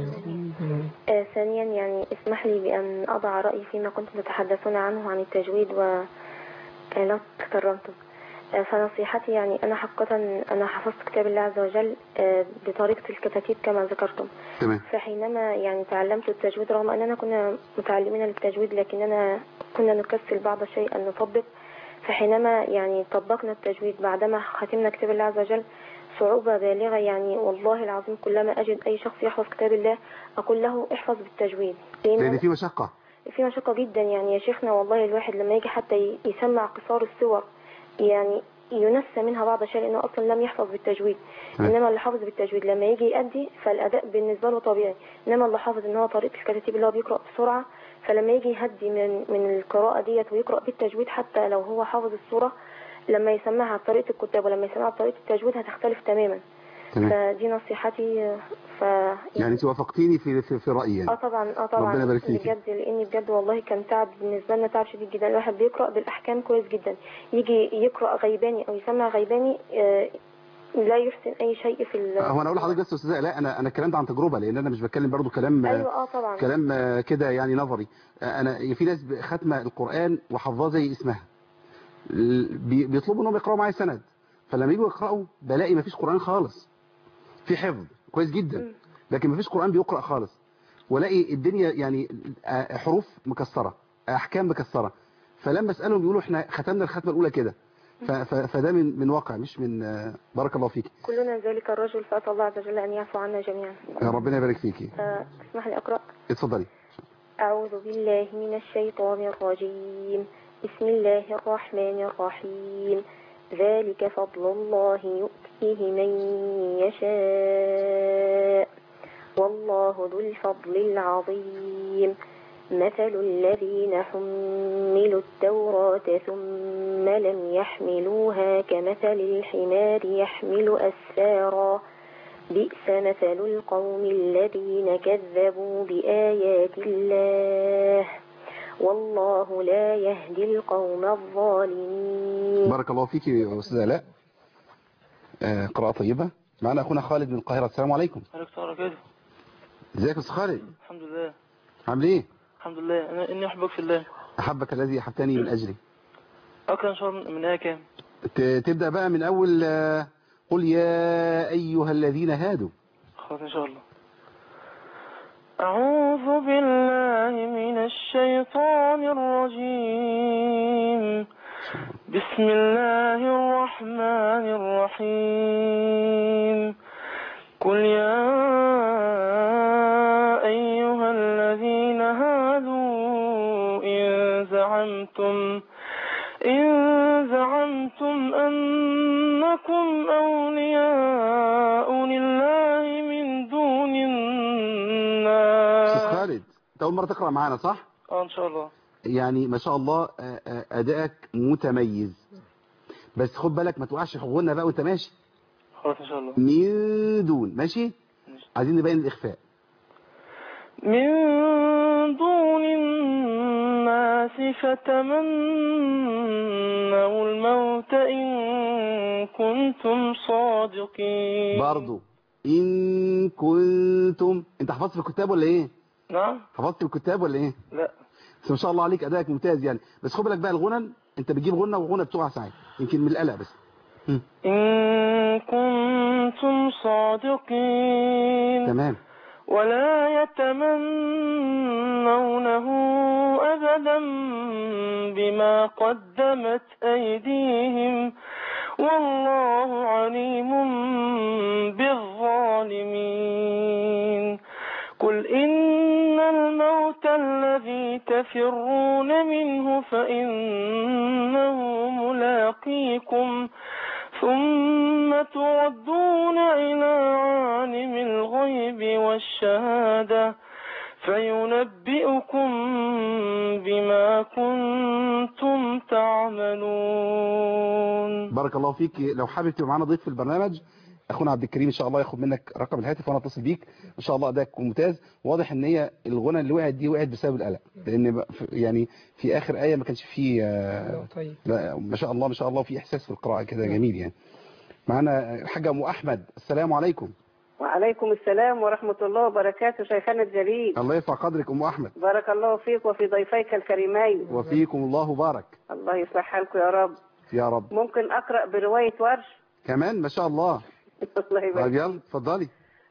آه ثانيا يعني اسمح لي بأن أضع رأيي فيما كنتم تتحدثون عنه عن التجويد ولا تكرمتم. آه فنصيحتي يعني أنا حقيقة أنا حفظت كتاب الله عز وجل آه بطريقة الكتاتيب كما ذكرتم. تمام. فحينما يعني تعلمت التجويد رغم أننا كنا متعلمين للتجويد لكننا كنا نكسل بعض الشيء أن نطبق، فحينما يعني طبقنا التجويد بعدما ختمنا كتاب الله عز وجل صعوبة بالغة يعني، والله العظيم كلما أجد أي شخص يحفظ كتاب الله أقول له احفظ بالتجويد، لأن في مشقة في مشقة جدا يعني يا شيخنا. والله الواحد لما يجي حتى يسمع قصار السور يعني ينسى منها بعض الشيء لأنه أصلا لم يحفظ بالتجويد. إنما اللي حافظ بالتجويد لما يجي يأدي فالأداء بالنسبة له طبيعي، إنما اللي حافظ إن هو طريقة الكتاتيب اللي هو بيقرأ بسرعة، فلما يجي يهدي من من القراءة ديت ويقرأ بالتجويد حتى لو هو حافظ السورة لما يسمعها بطريقة الكتاب ولما يسمعها بطريقة التجويد هتختلف تماما. تمام. فدي نصيحتي. ف يعني انت وافقتيني في في, في رأيي يعني. اه طبعا اه طبعا ربنا يبارك فيكي. بجد لاني بجد والله كان تعب بالنسبه لنا، تعب شديد جدا. الواحد بيقرأ بالاحكام كويس جدا، يجي يقرأ غيباني او يسمع غيباني آه لا يحسن اي شيء في ال هو انا اقول لحضرتك بس يا استاذه، لا انا انا الكلام ده عن تجربه، لان انا مش بتكلم برضو كلام. ايوه اه طبعا كلام كده يعني نظري. انا في ناس ختمه القرآن وحفظاه زي اسمها، بيطلبوا انهم يقراوا معايا سند، فلما يجوا يقراوا بلاقي مفيش قرآن خالص، في حفظ كويس جدا لكن مفيش قرآن بيقرأ خالص، ولاقي الدنيا يعني حروف مكسرة، احكام مكسرة. فلما اسالهم بيقولوا احنا ختمنا الختمه الاولى كده. فده من من واقع مش من. بارك الله فيك. كلنا ذلك الرجل، فأسأل الله عز وجل أن يعفو عنا جميعا. يا ربنا يبارك فيكي. أه اسمح لي أقرأ. اتفضلي. أعوذ بالله من الشيطان الرجيم، بسم الله الرحمن الرحيم. ذلك فضل الله يؤتيه من يشاء والله ذو الفضل العظيم. مثل الذين حملوا التوراة ثم لم يحملوها كمثل الحمار يحمل أسفارا بئس مثل القوم الذين كذبوا بآيات الله والله لا يهدي القوم الظالمين. بارك الله فيك يا أستاذة آلاء، آه قراءة طيبة. معنا أخونا خالد من القاهرة. السلام عليكم. عليكم السلام ورحمة. ازيك يا أستاذ خالد؟ الحمد لله. عامل ايه؟ الحمد لله. أنا إني أحبك في الله. أحبك الذي أحبتني من أجلي. أقرأ إن شاء الله من آية كام؟ تبدأ بقى من أول قل يا أيها الذين هادوا. خلاص إن شاء الله. أعوذ بالله من الشيطان الرجيم، بسم الله الرحمن الرحيم. قل يا أيها الذين هادوا إن زعمتم إن زعمتم أنكم أولياء لله من دون الناس. أستاذ خالد أنت أول مرة تقرأ معانا صح؟ آه إن شاء الله. يعني ما شاء الله أدائك متميز، بس خد بالك ما توقعش حقوقنا بقى وأنت ماشي. خلاص إن شاء الله. من دون ماشي؟ ماشي. عايزين نبين الإخفاء. من دون الناس فتمنوا الموت إن كنتم صادقين. برضو إن كنتم. أنت حفظت في الكتاب ولا إيه؟ نعم. حفظت في الكتاب ولا إيه؟ لا. بس ما شاء الله عليك أدائك ممتاز يعني، بس خد بالك بقى الغنى أنت بتجيب غنى وغنى بتوع ساعات يمكن من القلق بس. م. إن كنتم صادقين. تمام. ولا يتمنونه أبدا بما قدمت أيديهم والله عليم بالظالمين. قل إن الموت الذي تفرون منه فإنه ملاقيكم ثم تردون إلى عالم الغيب والشهادة فينبئكم بما كنتم تعملون. بارك الله فيك. لو حابب تبقى معانا ضيف في البرنامج اخونا عبد الكريم ان شاء الله ياخد منك رقم الهاتف وانا اتصل بيك ان شاء الله. ادائك ممتاز. واضح ان هي الغنى اللي وقعت دي وقعت بسبب القلق، لان يعني في اخر ايه ما كانش فيه طيب. لا ما شاء الله ما شاء الله في احساس في القراءه كده جميل يعني. معانا الحاجه ام احمد. السلام عليكم. وعليكم السلام ورحمة الله وبركاته شيخنا الجليل. الله يرفع قدرك ام احمد. بارك الله فيك وفي ضيفيك الكريمين. وفيكم الله بارك. الله يصلح حالكم يا رب. يا رب. ممكن اقرأ برواية ورش كمان؟ ما شاء الله. الله يبارك. طيب يلا اتفضلي.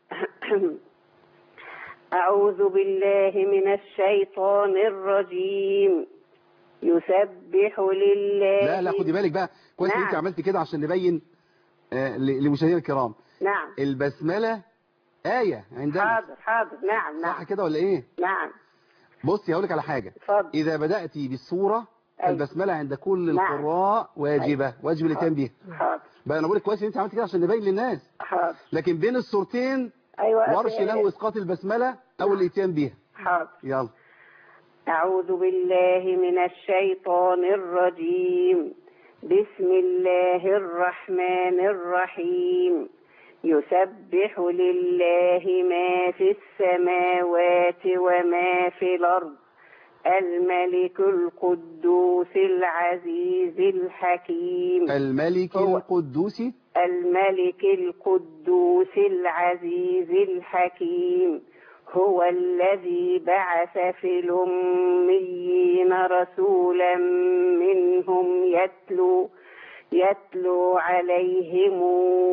أعوذ بالله من الشيطان الرجيم. يسبح لله. لا لا خدي بالك بقى كويس. نعم. انت عملت كده عشان نبين آه لمشاهدينا الكرام. نعم. البسملة آية عندنا. حاضر حاضر. نعم نعم. صح كده ولا ايه؟ نعم. بصي هقول لك على حاجة. اتفضل. إذا بدأتي بالسورة أيوة. البسملة عند كل نعم. القراء واجبة. أيوة. واجب الاتيان بيها. حاضر. بقى انا بقول لك كويس ان انت عملت كده عشان نبين للناس. حاضر. لكن بين الصورتين ايوه ورش له اسقاط البسمله او الاتيان بيها. حاضر. يلا. اعوذ بالله من الشيطان الرجيم. بسم الله الرحمن الرحيم. يسبح لله ما في السماوات وما في الارض الملك القدوس العزيز الحكيم. الملك القدوس الملك القدوس العزيز الحكيم هو الذي بعث في الأميين رسولا منهم يتلو يتلو عليهم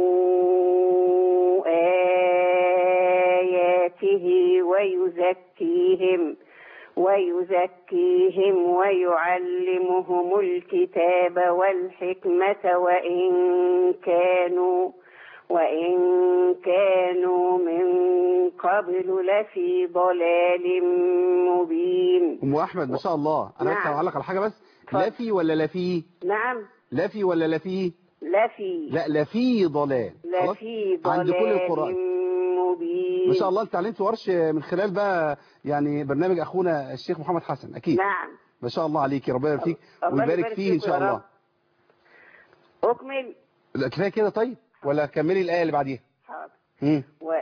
آياته ويزكيهم ويزكيهم ويعلمهم الكتاب والحكمة وإن كانوا وإن كانوا من قبل لفي ضلال مبين. أم أحمد ما شاء الله. أنا نعم. بس هعلق على حاجة بس. لفي ولا لفي؟ نعم. لفي ولا لفي؟ لفي. لا لفي ضلال. لفي ضلال عند كل القراء. مبين. ما شاء الله. انت اتعلمت ورش من خلال بقى يعني برنامج اخونا الشيخ محمد حسن اكيد. نعم. ما شاء الله عليك. ربنا يبارك فيك ويبارك فيه ان شاء الله. اكمل. لا كفايه كده. طيب ولا كملي الايه اللي بعديها؟ حاضر. امم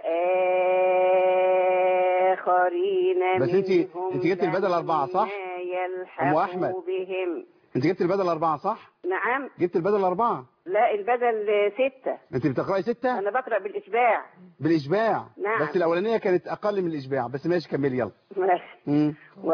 واخرين بس انت انت جبت البدل اربعه صح؟ ام احمد بهم. انت جبت البدل اربعه صح؟ نعم. جبت البدل اربعه. لا البدل ستة. انت بتقرأي ستة؟ انا بقرأ بالاشباع. بالاشباع. نعم. بس الاولانيه كانت اقل من الاشباع بس ماشي كملي يلا. ماشي. امم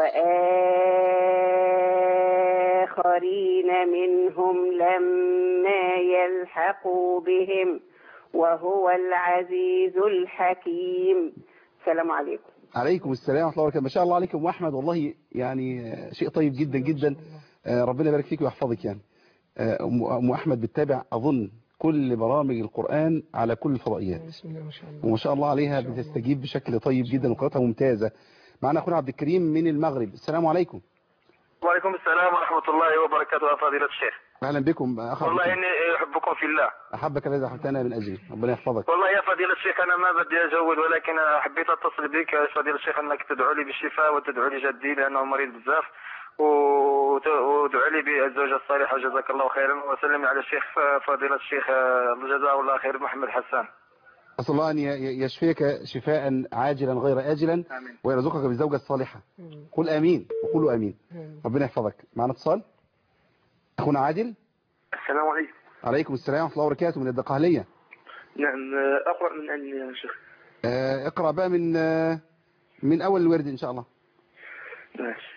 واخرين منهم لما يلحقوا بهم وهو العزيز الحكيم. السلام عليكم. عليكم السلام ورحمه الله وبركاته. ما شاء الله عليكم واحمد والله يعني شيء طيب جدا جدا. ربنا يبارك فيك ويحفظك يعني. ام احمد بتتابع اظن كل برامج القرآن على كل الفضائيات. بسم الله ما شاء الله. وما شاء الله عليها بتستجيب بشكل طيب جدا وقراءتها ممتازة. معنا اخونا عبد الكريم من المغرب. السلام عليكم. وعليكم السلام ورحمة الله وبركاته يا فضيلة الشيخ. اهلا بكم اخ. والله اني احبكم في الله. احبك الذي احببتنا من اجله. ربنا يحفظك. والله يا فضيلة الشيخ انا ما بدي اجود ولكن حبيت اتصل بك يا فضيلة الشيخ انك تدعو لي بالشفاء وتدعو لي جدي لانه مريض بزاف وادعو لي بالزوجة الصالحة جزاك الله خيرا وسلم على الشيخ فضيلة الشيخ جزاه الله خير محمد حسان. أسأل الله أن يشفيك شفاء عاجلا غير آجلا. آمين. ويرزقك بالزوجة الصالحة. قل آمين وقولوا آمين. ربنا يحفظك. معنا اتصال أخونا عادل. السلام عليكم. عليكم السلام ورحمة الله وبركاته من الدقهلية. نعم أقرأ من أن يا شيخ. آه اقرأ بقى من آه من أول الورد إن شاء الله. ماشي.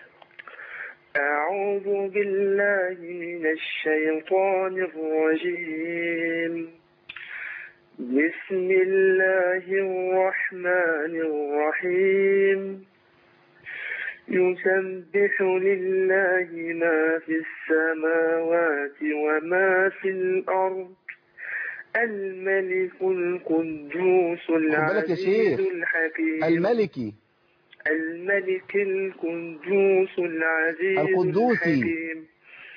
أعوذ بالله من الشيطان الرجيم. بسم الله الرحمن الرحيم. الرحيم يسبح لله ما في السماوات وما في الأرض الملك القدوس العزيز الحكيم الملكي الملك القدوس العزيز القدوسي الحكيم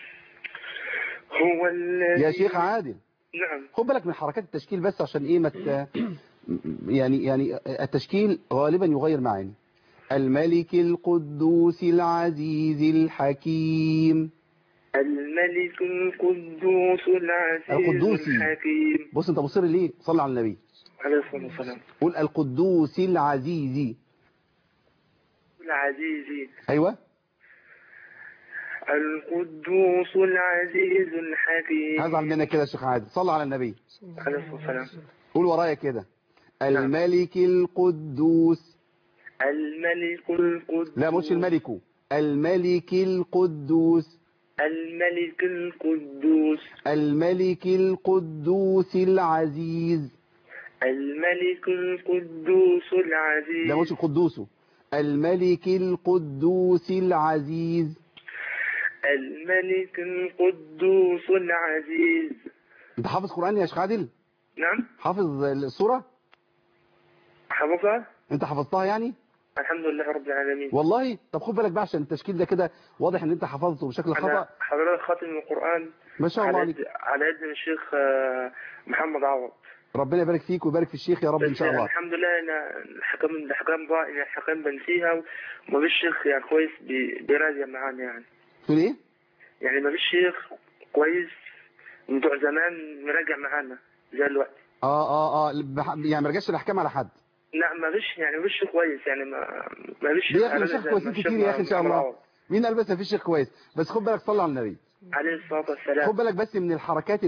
هو الذي يا شيخ عادل. نعم. خد بالك من حركات التشكيل بس عشان ايه مت... يعني يعني التشكيل غالبا يغير معاني. الملك القدوس العزيز الحكيم. الملك القدوس العزيز القدوسي. الحكيم. بص انت مصر ليه؟ صلي على النبي عليه الصلاة والسلام. قول القدوس العزيز العزيز. ايوه القدوس العزيز الحكيم. هزعل منك كده يا شيخ عادل. صلي على النبي عليه الصلاة والسلام. قول ورايا كده الملك القدوس. الملك القدوس. لا مش الملك، الملك القدوس. الملك القدوس. الملك القدوس العزيز. الملك القدوس العزيز. لا مش القدوس، الملك القدوس العزيز. الملك القدوس العزيز. انت حافظ قرآن يا شيخ عادل؟ نعم. حافظ السورة؟ حافظها؟ انت حفظتها يعني؟ الحمد لله رب العالمين. والله طب خد بالك بقى عشان التشكيل ده كده واضح ان انت حفظته بشكل خطأ. حضرتك خاتم القرآن ما شاء الله عليك على يد الشيخ محمد عوض. ربنا يبارك فيك ويبارك في الشيخ يا رب ان شاء الله. الحمد لله انا الحكام الحكام بقى الحكام بنسيها وما فيش شيخ يعني كويس بيراجع معانا يعني. تقول ايه؟ يعني ما فيش شيخ كويس من بتوع زمان مراجع معانا زي الوقت. اه اه اه يعني ما رجعش الاحكام على حد. لا ما فيش يعني ما فيش شيخ كويس يعني ما ما فيش يا اخي شيخ كويسين كتير يا اخي ان شاء الله. مين قال بس ما فيش شيخ كويس؟ بس خد بالك صلي على النبي عليه الصلاه والسلام. خد بالك بس من الحركات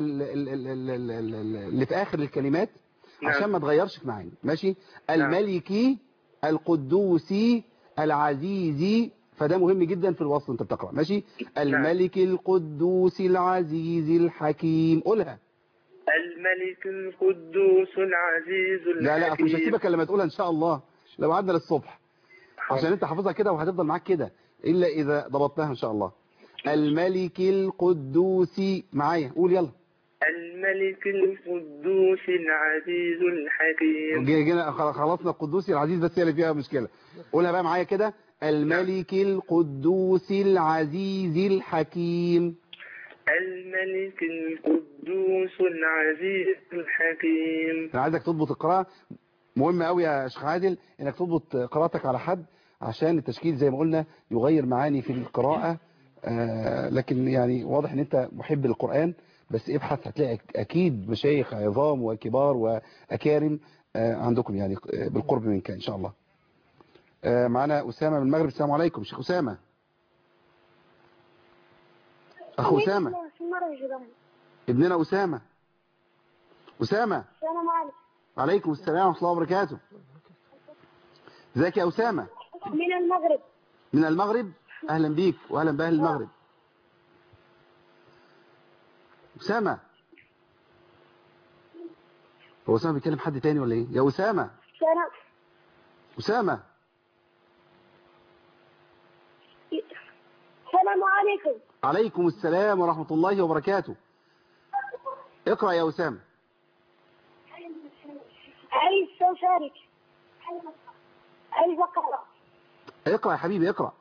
اللي في اخر الكلمات نعم. عشان ما تغيرش في معاني. ماشي. نعم. الملكي القدوسي العزيزي، فده مهم جدا في الوصل انت بتقرأ. ماشي. الملك القدوس العزيز الحكيم. قولها الملك القدوس العزيز الحكيم. لا لا اصل مش هسيبك لما تقولها ان شاء الله لو قعدنا للصبح عشان انت حافظها كده وهتفضل معاك كده الا اذا ضبطناها ان شاء الله. الملك القدوسي معايا قول يلا. الملك القدوس العزيز الحكيم. جينا خلصنا القدوسي العزيز بس هي اللي فيها مشكلة. قولها بقى معايا كده. الملك القدوس العزيز الحكيم. الملك القدوس العزيز الحكيم. انا عايزك تضبط القراءة. مهم قوي يا شيخ عادل انك تضبط قراءتك على حد عشان التشكيل زي ما قلنا يغير معاني في القراءة. آه لكن يعني واضح ان انت محب للقرآن بس ابحث هتلاقي اكيد مشايخ عظام وكبار واكارم آه عندكم يعني بالقرب منك ان شاء الله. آه معنا أسامة من المغرب. السلام عليكم شيخ أسامة. أخو أسامة ابننا أسامة. أسامة. السلام عليكم. عليكم السلام ورحمة الله وبركاته. ازيك يا أسامة؟ من المغرب. من المغرب. أهلا بيك وأهلا بأهل المغرب. أسامة. هو أسامة بيكلم حد تاني ولا إيه؟ يا أسامة. سلام. أسامة. السلام عليكم. عليكم السلام ورحمة الله وبركاته. اقرأ يا أسامة. عايز أشارك. عايز أقرأ. اقرأ يا حبيبي اقرأ.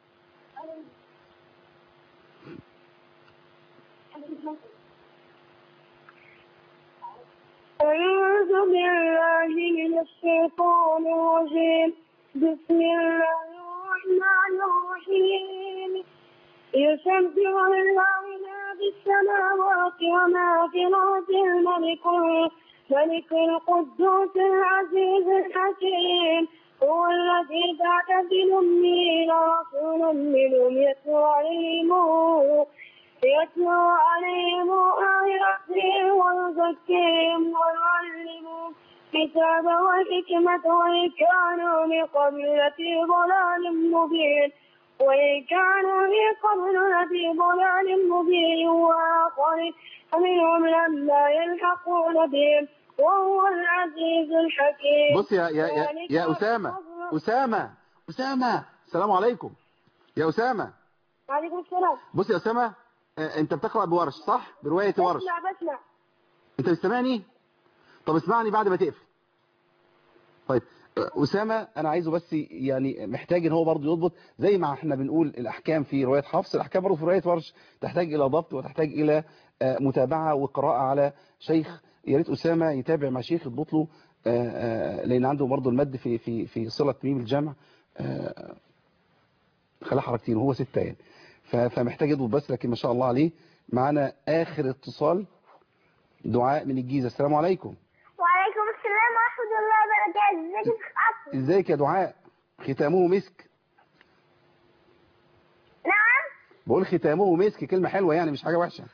أعوذ بالله من الشيطان الرجيم. بسم الله الرحمن الرحيم. يسبح لله ما في السماوات وما في الأرض الملك الملك القدوس العزيز الحكيم. هو الذي بعث في الأميين رسولا منهم يتلو عليهم يتلو عليهم آياته ويزكيهم ويعلمهم الكتاب والحكمة وإن كانوا من قبل لفي ضلال مبين وإن كانوا من قبل لفي ضلال مبين وآخرين منهم لما يلحقون بهم وهو العزيز الحكيم. بص يا يا يا, يا أسامة أسامة أسامة السلام عليكم يا أسامة. وعليكم السلام. بص يا أسامة، أنت بتقرأ بورش صح؟ برواية ورش. بسمع بسمع. أنت بتسمعني؟ طب اسمعني بعد ما تقفل. طيب أسامة أنا عايزه بس يعني محتاج إن هو برضه يضبط زي ما احنا بنقول الأحكام في رواية حفص، الأحكام برضه في رواية ورش تحتاج إلى ضبط وتحتاج إلى متابعة وقراءة على شيخ. يا ريت أسامة يتابع مع شيخ يضبط له، لأن عنده برضه المد في في في صلة ميم الجمع خلاه حركتين وهو ستة يعني، فمحتاج يضبط بس. لكن ما شاء الله عليه. معانا آخر اتصال دعاء من الجيزة. السلام عليكم. وعليكم السلام ورحمة الله وبركاته. ازيك يا شيخ أسد؟ ازيك يا دعاء؟ ختامه مسك. نعم؟ بقول ختامه مسك، كلمة حلوة يعني مش حاجة وحشة.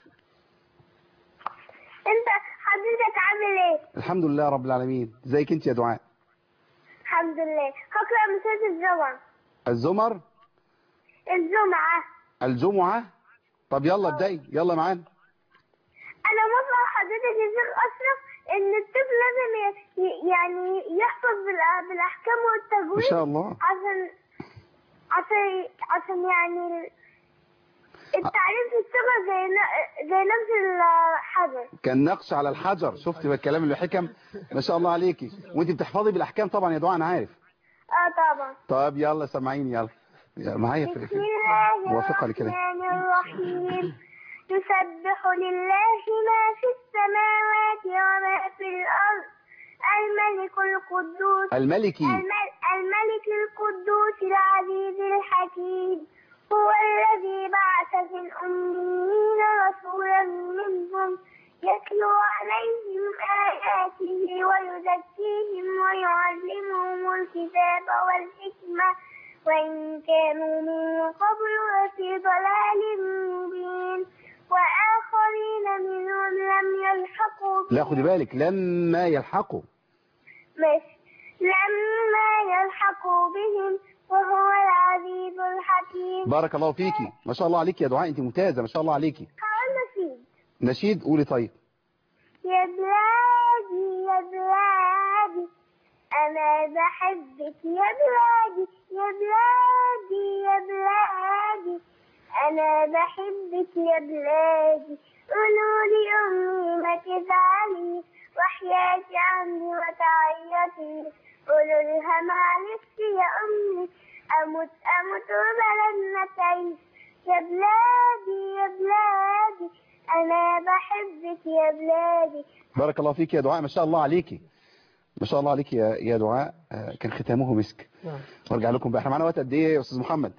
انت حضرتك عامل ايه؟ الحمد لله رب العالمين. ازيك انت يا دعاء؟ الحمد لله. هقرأ من سورة الزمر. الزمر؟ الجمعة. الجمعة؟ طب يلا ابدأي، يلا معانا. انا موافقة حضرتك يا شيخ أشرف ان الطفل لازم يعني يحفظ بالاحكام والتجويد ان شاء الله، عشان عشان عشان يعني التعليم في الصغر زي زي نقش الحجر. كان نقش على الحجر. شفتي بالكلام اللي حكم ما شاء الله عليكي. وانت بتحفظي بالاحكام طبعا يا دعاء انا عارف. اه طبعا. طب يلا سامعيني يلا معايا في بسم الله الرحمن الرحيم. يسبح لله ما في السماوات وما في الأرض الملك القدوس الملكي الملك القدوس العزيز الحكيم. هو الذي بعث في الأميين رسولا منهم يتلو عليهم آياته ويزكيهم ويعلمهم الكتاب والحكمة وإن كانوا من قبل لفي ضلال مبين. وآخرين منهم لم يلحقوا لا خدي بالك لما يلحقوا ماشي لما يلحقوا بهم وهو العزيز الحكيم. بارك الله فيكي ما شاء الله عليكي يا دعاء، انت ممتازة ما شاء الله عليكي. هقول نشيد. نشيد قولي. طيب. يا بلادي يا بلادي أنا بحبك يا بلادي يا بلادي يا بلادي أنا بحبك يا بلادي. قولوا لي أمي ما تزعلي وحياتي عندي وتعيطي. قولوا لها معلش يا أمي أموت أموت وبلدنا تعيش. يا بلادي يا بلادي أنا بحبك يا بلادي. بارك الله فيك يا دعاء ما شاء الله عليكي ما شاء الله عليكي يا يا دعاء. كان ختامه مسك. نعم. وارجع لكم بقى. احنا معانا وقت قد ايه يا استاذ محمد؟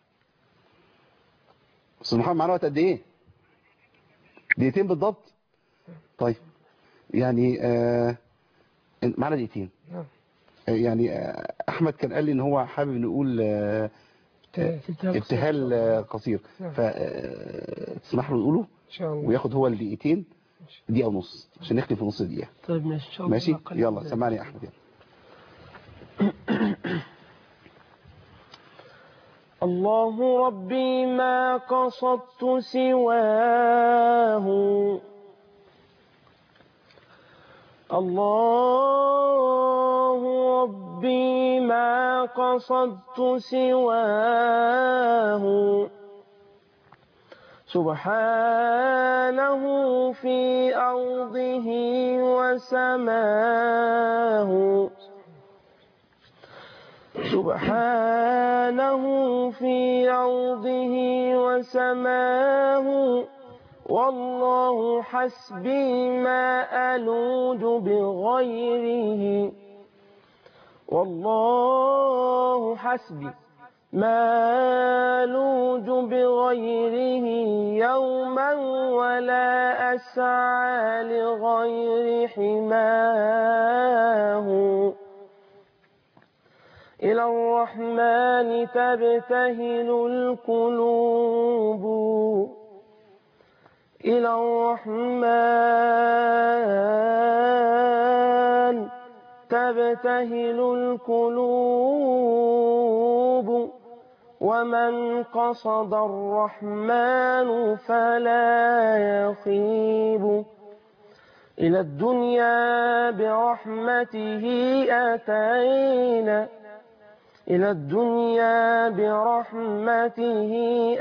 استاذ محمد معانا وقت قد ايه؟ دقيقتين بالضبط. طيب يعني آه معانا دقيقتين. نعم. يعني آه احمد كان قال لي ان هو حابب نقول آه ابتهال آه قصير. فتسمح له نقوله ان شاء الله وياخد هو الدقيقتين دقيقه ونص عشان نختم في نص دقيقه. طيب ماشي ان شاء الله. ماشي يلا سمعني يا احمد يلا. الله ربي ما قصدت سواه. الله ربي ما قصدت سواه. سبحانه في أرضه وسماه. سبحانه في أرضه وسماه. والله حسبي ما ألوج بغيره. والله حسبي ما ألوج بغيره يوما ولا أسعى لغير حماه. إلى الرحمن تبتهل القلوب. إلى الرحمن تبتهل القلوب. ومن قصد الرحمن فلا يخيب. إلى الدنيا برحمته أتينا. إلى الدنيا برحمته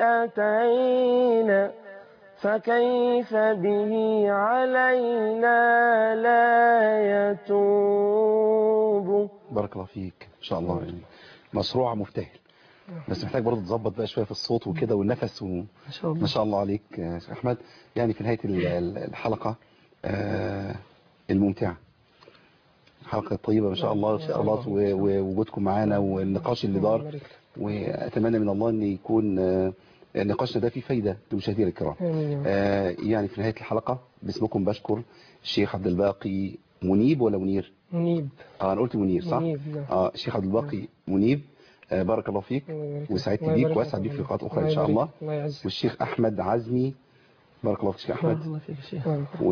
أتينا فكيف به علينا لا يتوب. بارك الله فيك ان شاء الله. يعني مشروع مفتهل، بس محتاج برضه تظبط بقى شويه في الصوت وكده والنفس و... ما شاء الله. ما شاء الله عليك يا شيخ احمد. يعني في نهايه الحلقه آه الممتعه، حلقه طيبه ما شاء الله، اتصالات ووجودكم معانا والنقاش اللي دار، واتمنى من الله ان يكون آه نقاشنا ده فيه فايده لمشاهدينا الكرام. آه يعني في نهايه الحلقه باسمكم بشكر الشيخ عبد الباقي منيب ولا منير؟ منيب. اه انا قلت منير صح؟ منيب. اه الشيخ عبد الباقي منيب. آه بارك الله فيك وسعدت بيك واسعد بيك في لقاءات اخرى ان شاء الله. والشيخ احمد عزمي بارك الله فيك الشيخ احمد. بارك الله فيك الشيخ. و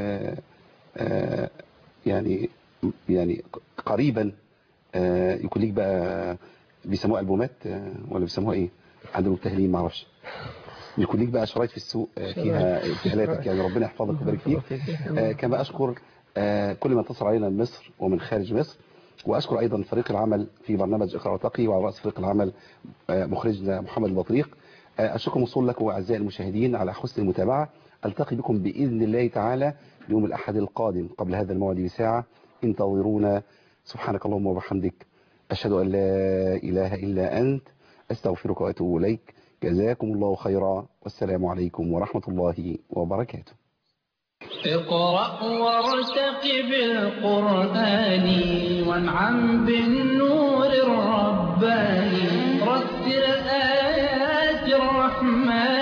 آه يعني يعني قريبا آه يكون ليك بقى بيسموها البومات آه ولا بيسموها ايه عند المبتهلين ما اعرفش، يكون ليك بقى شرايط في السوق آه فيها ابتهالاتك، يعني ربنا يحفظك ويبارك فيك. آه كما اشكر آه كل من اتصل علينا من مصر ومن خارج مصر، واشكر ايضا فريق العمل في برنامج اقرأ وارتقي، وعلى راس فريق العمل آه مخرجنا محمد البطريق. آه اشكركم وصول لكم اعزائي المشاهدين على حسن المتابعه. التقي بكم باذن الله تعالى يوم الاحد القادم قبل هذا الموعد بساعه، انتظرونا. سبحانك اللهم وبحمدك، اشهد ان لا اله الا انت، استغفرك واتوب اليك. جزاكم الله خيرا، والسلام عليكم ورحمه الله وبركاته. اقرأ وارتقب القرآن وانعم بالنور الرباني، رتل آيات الرحمن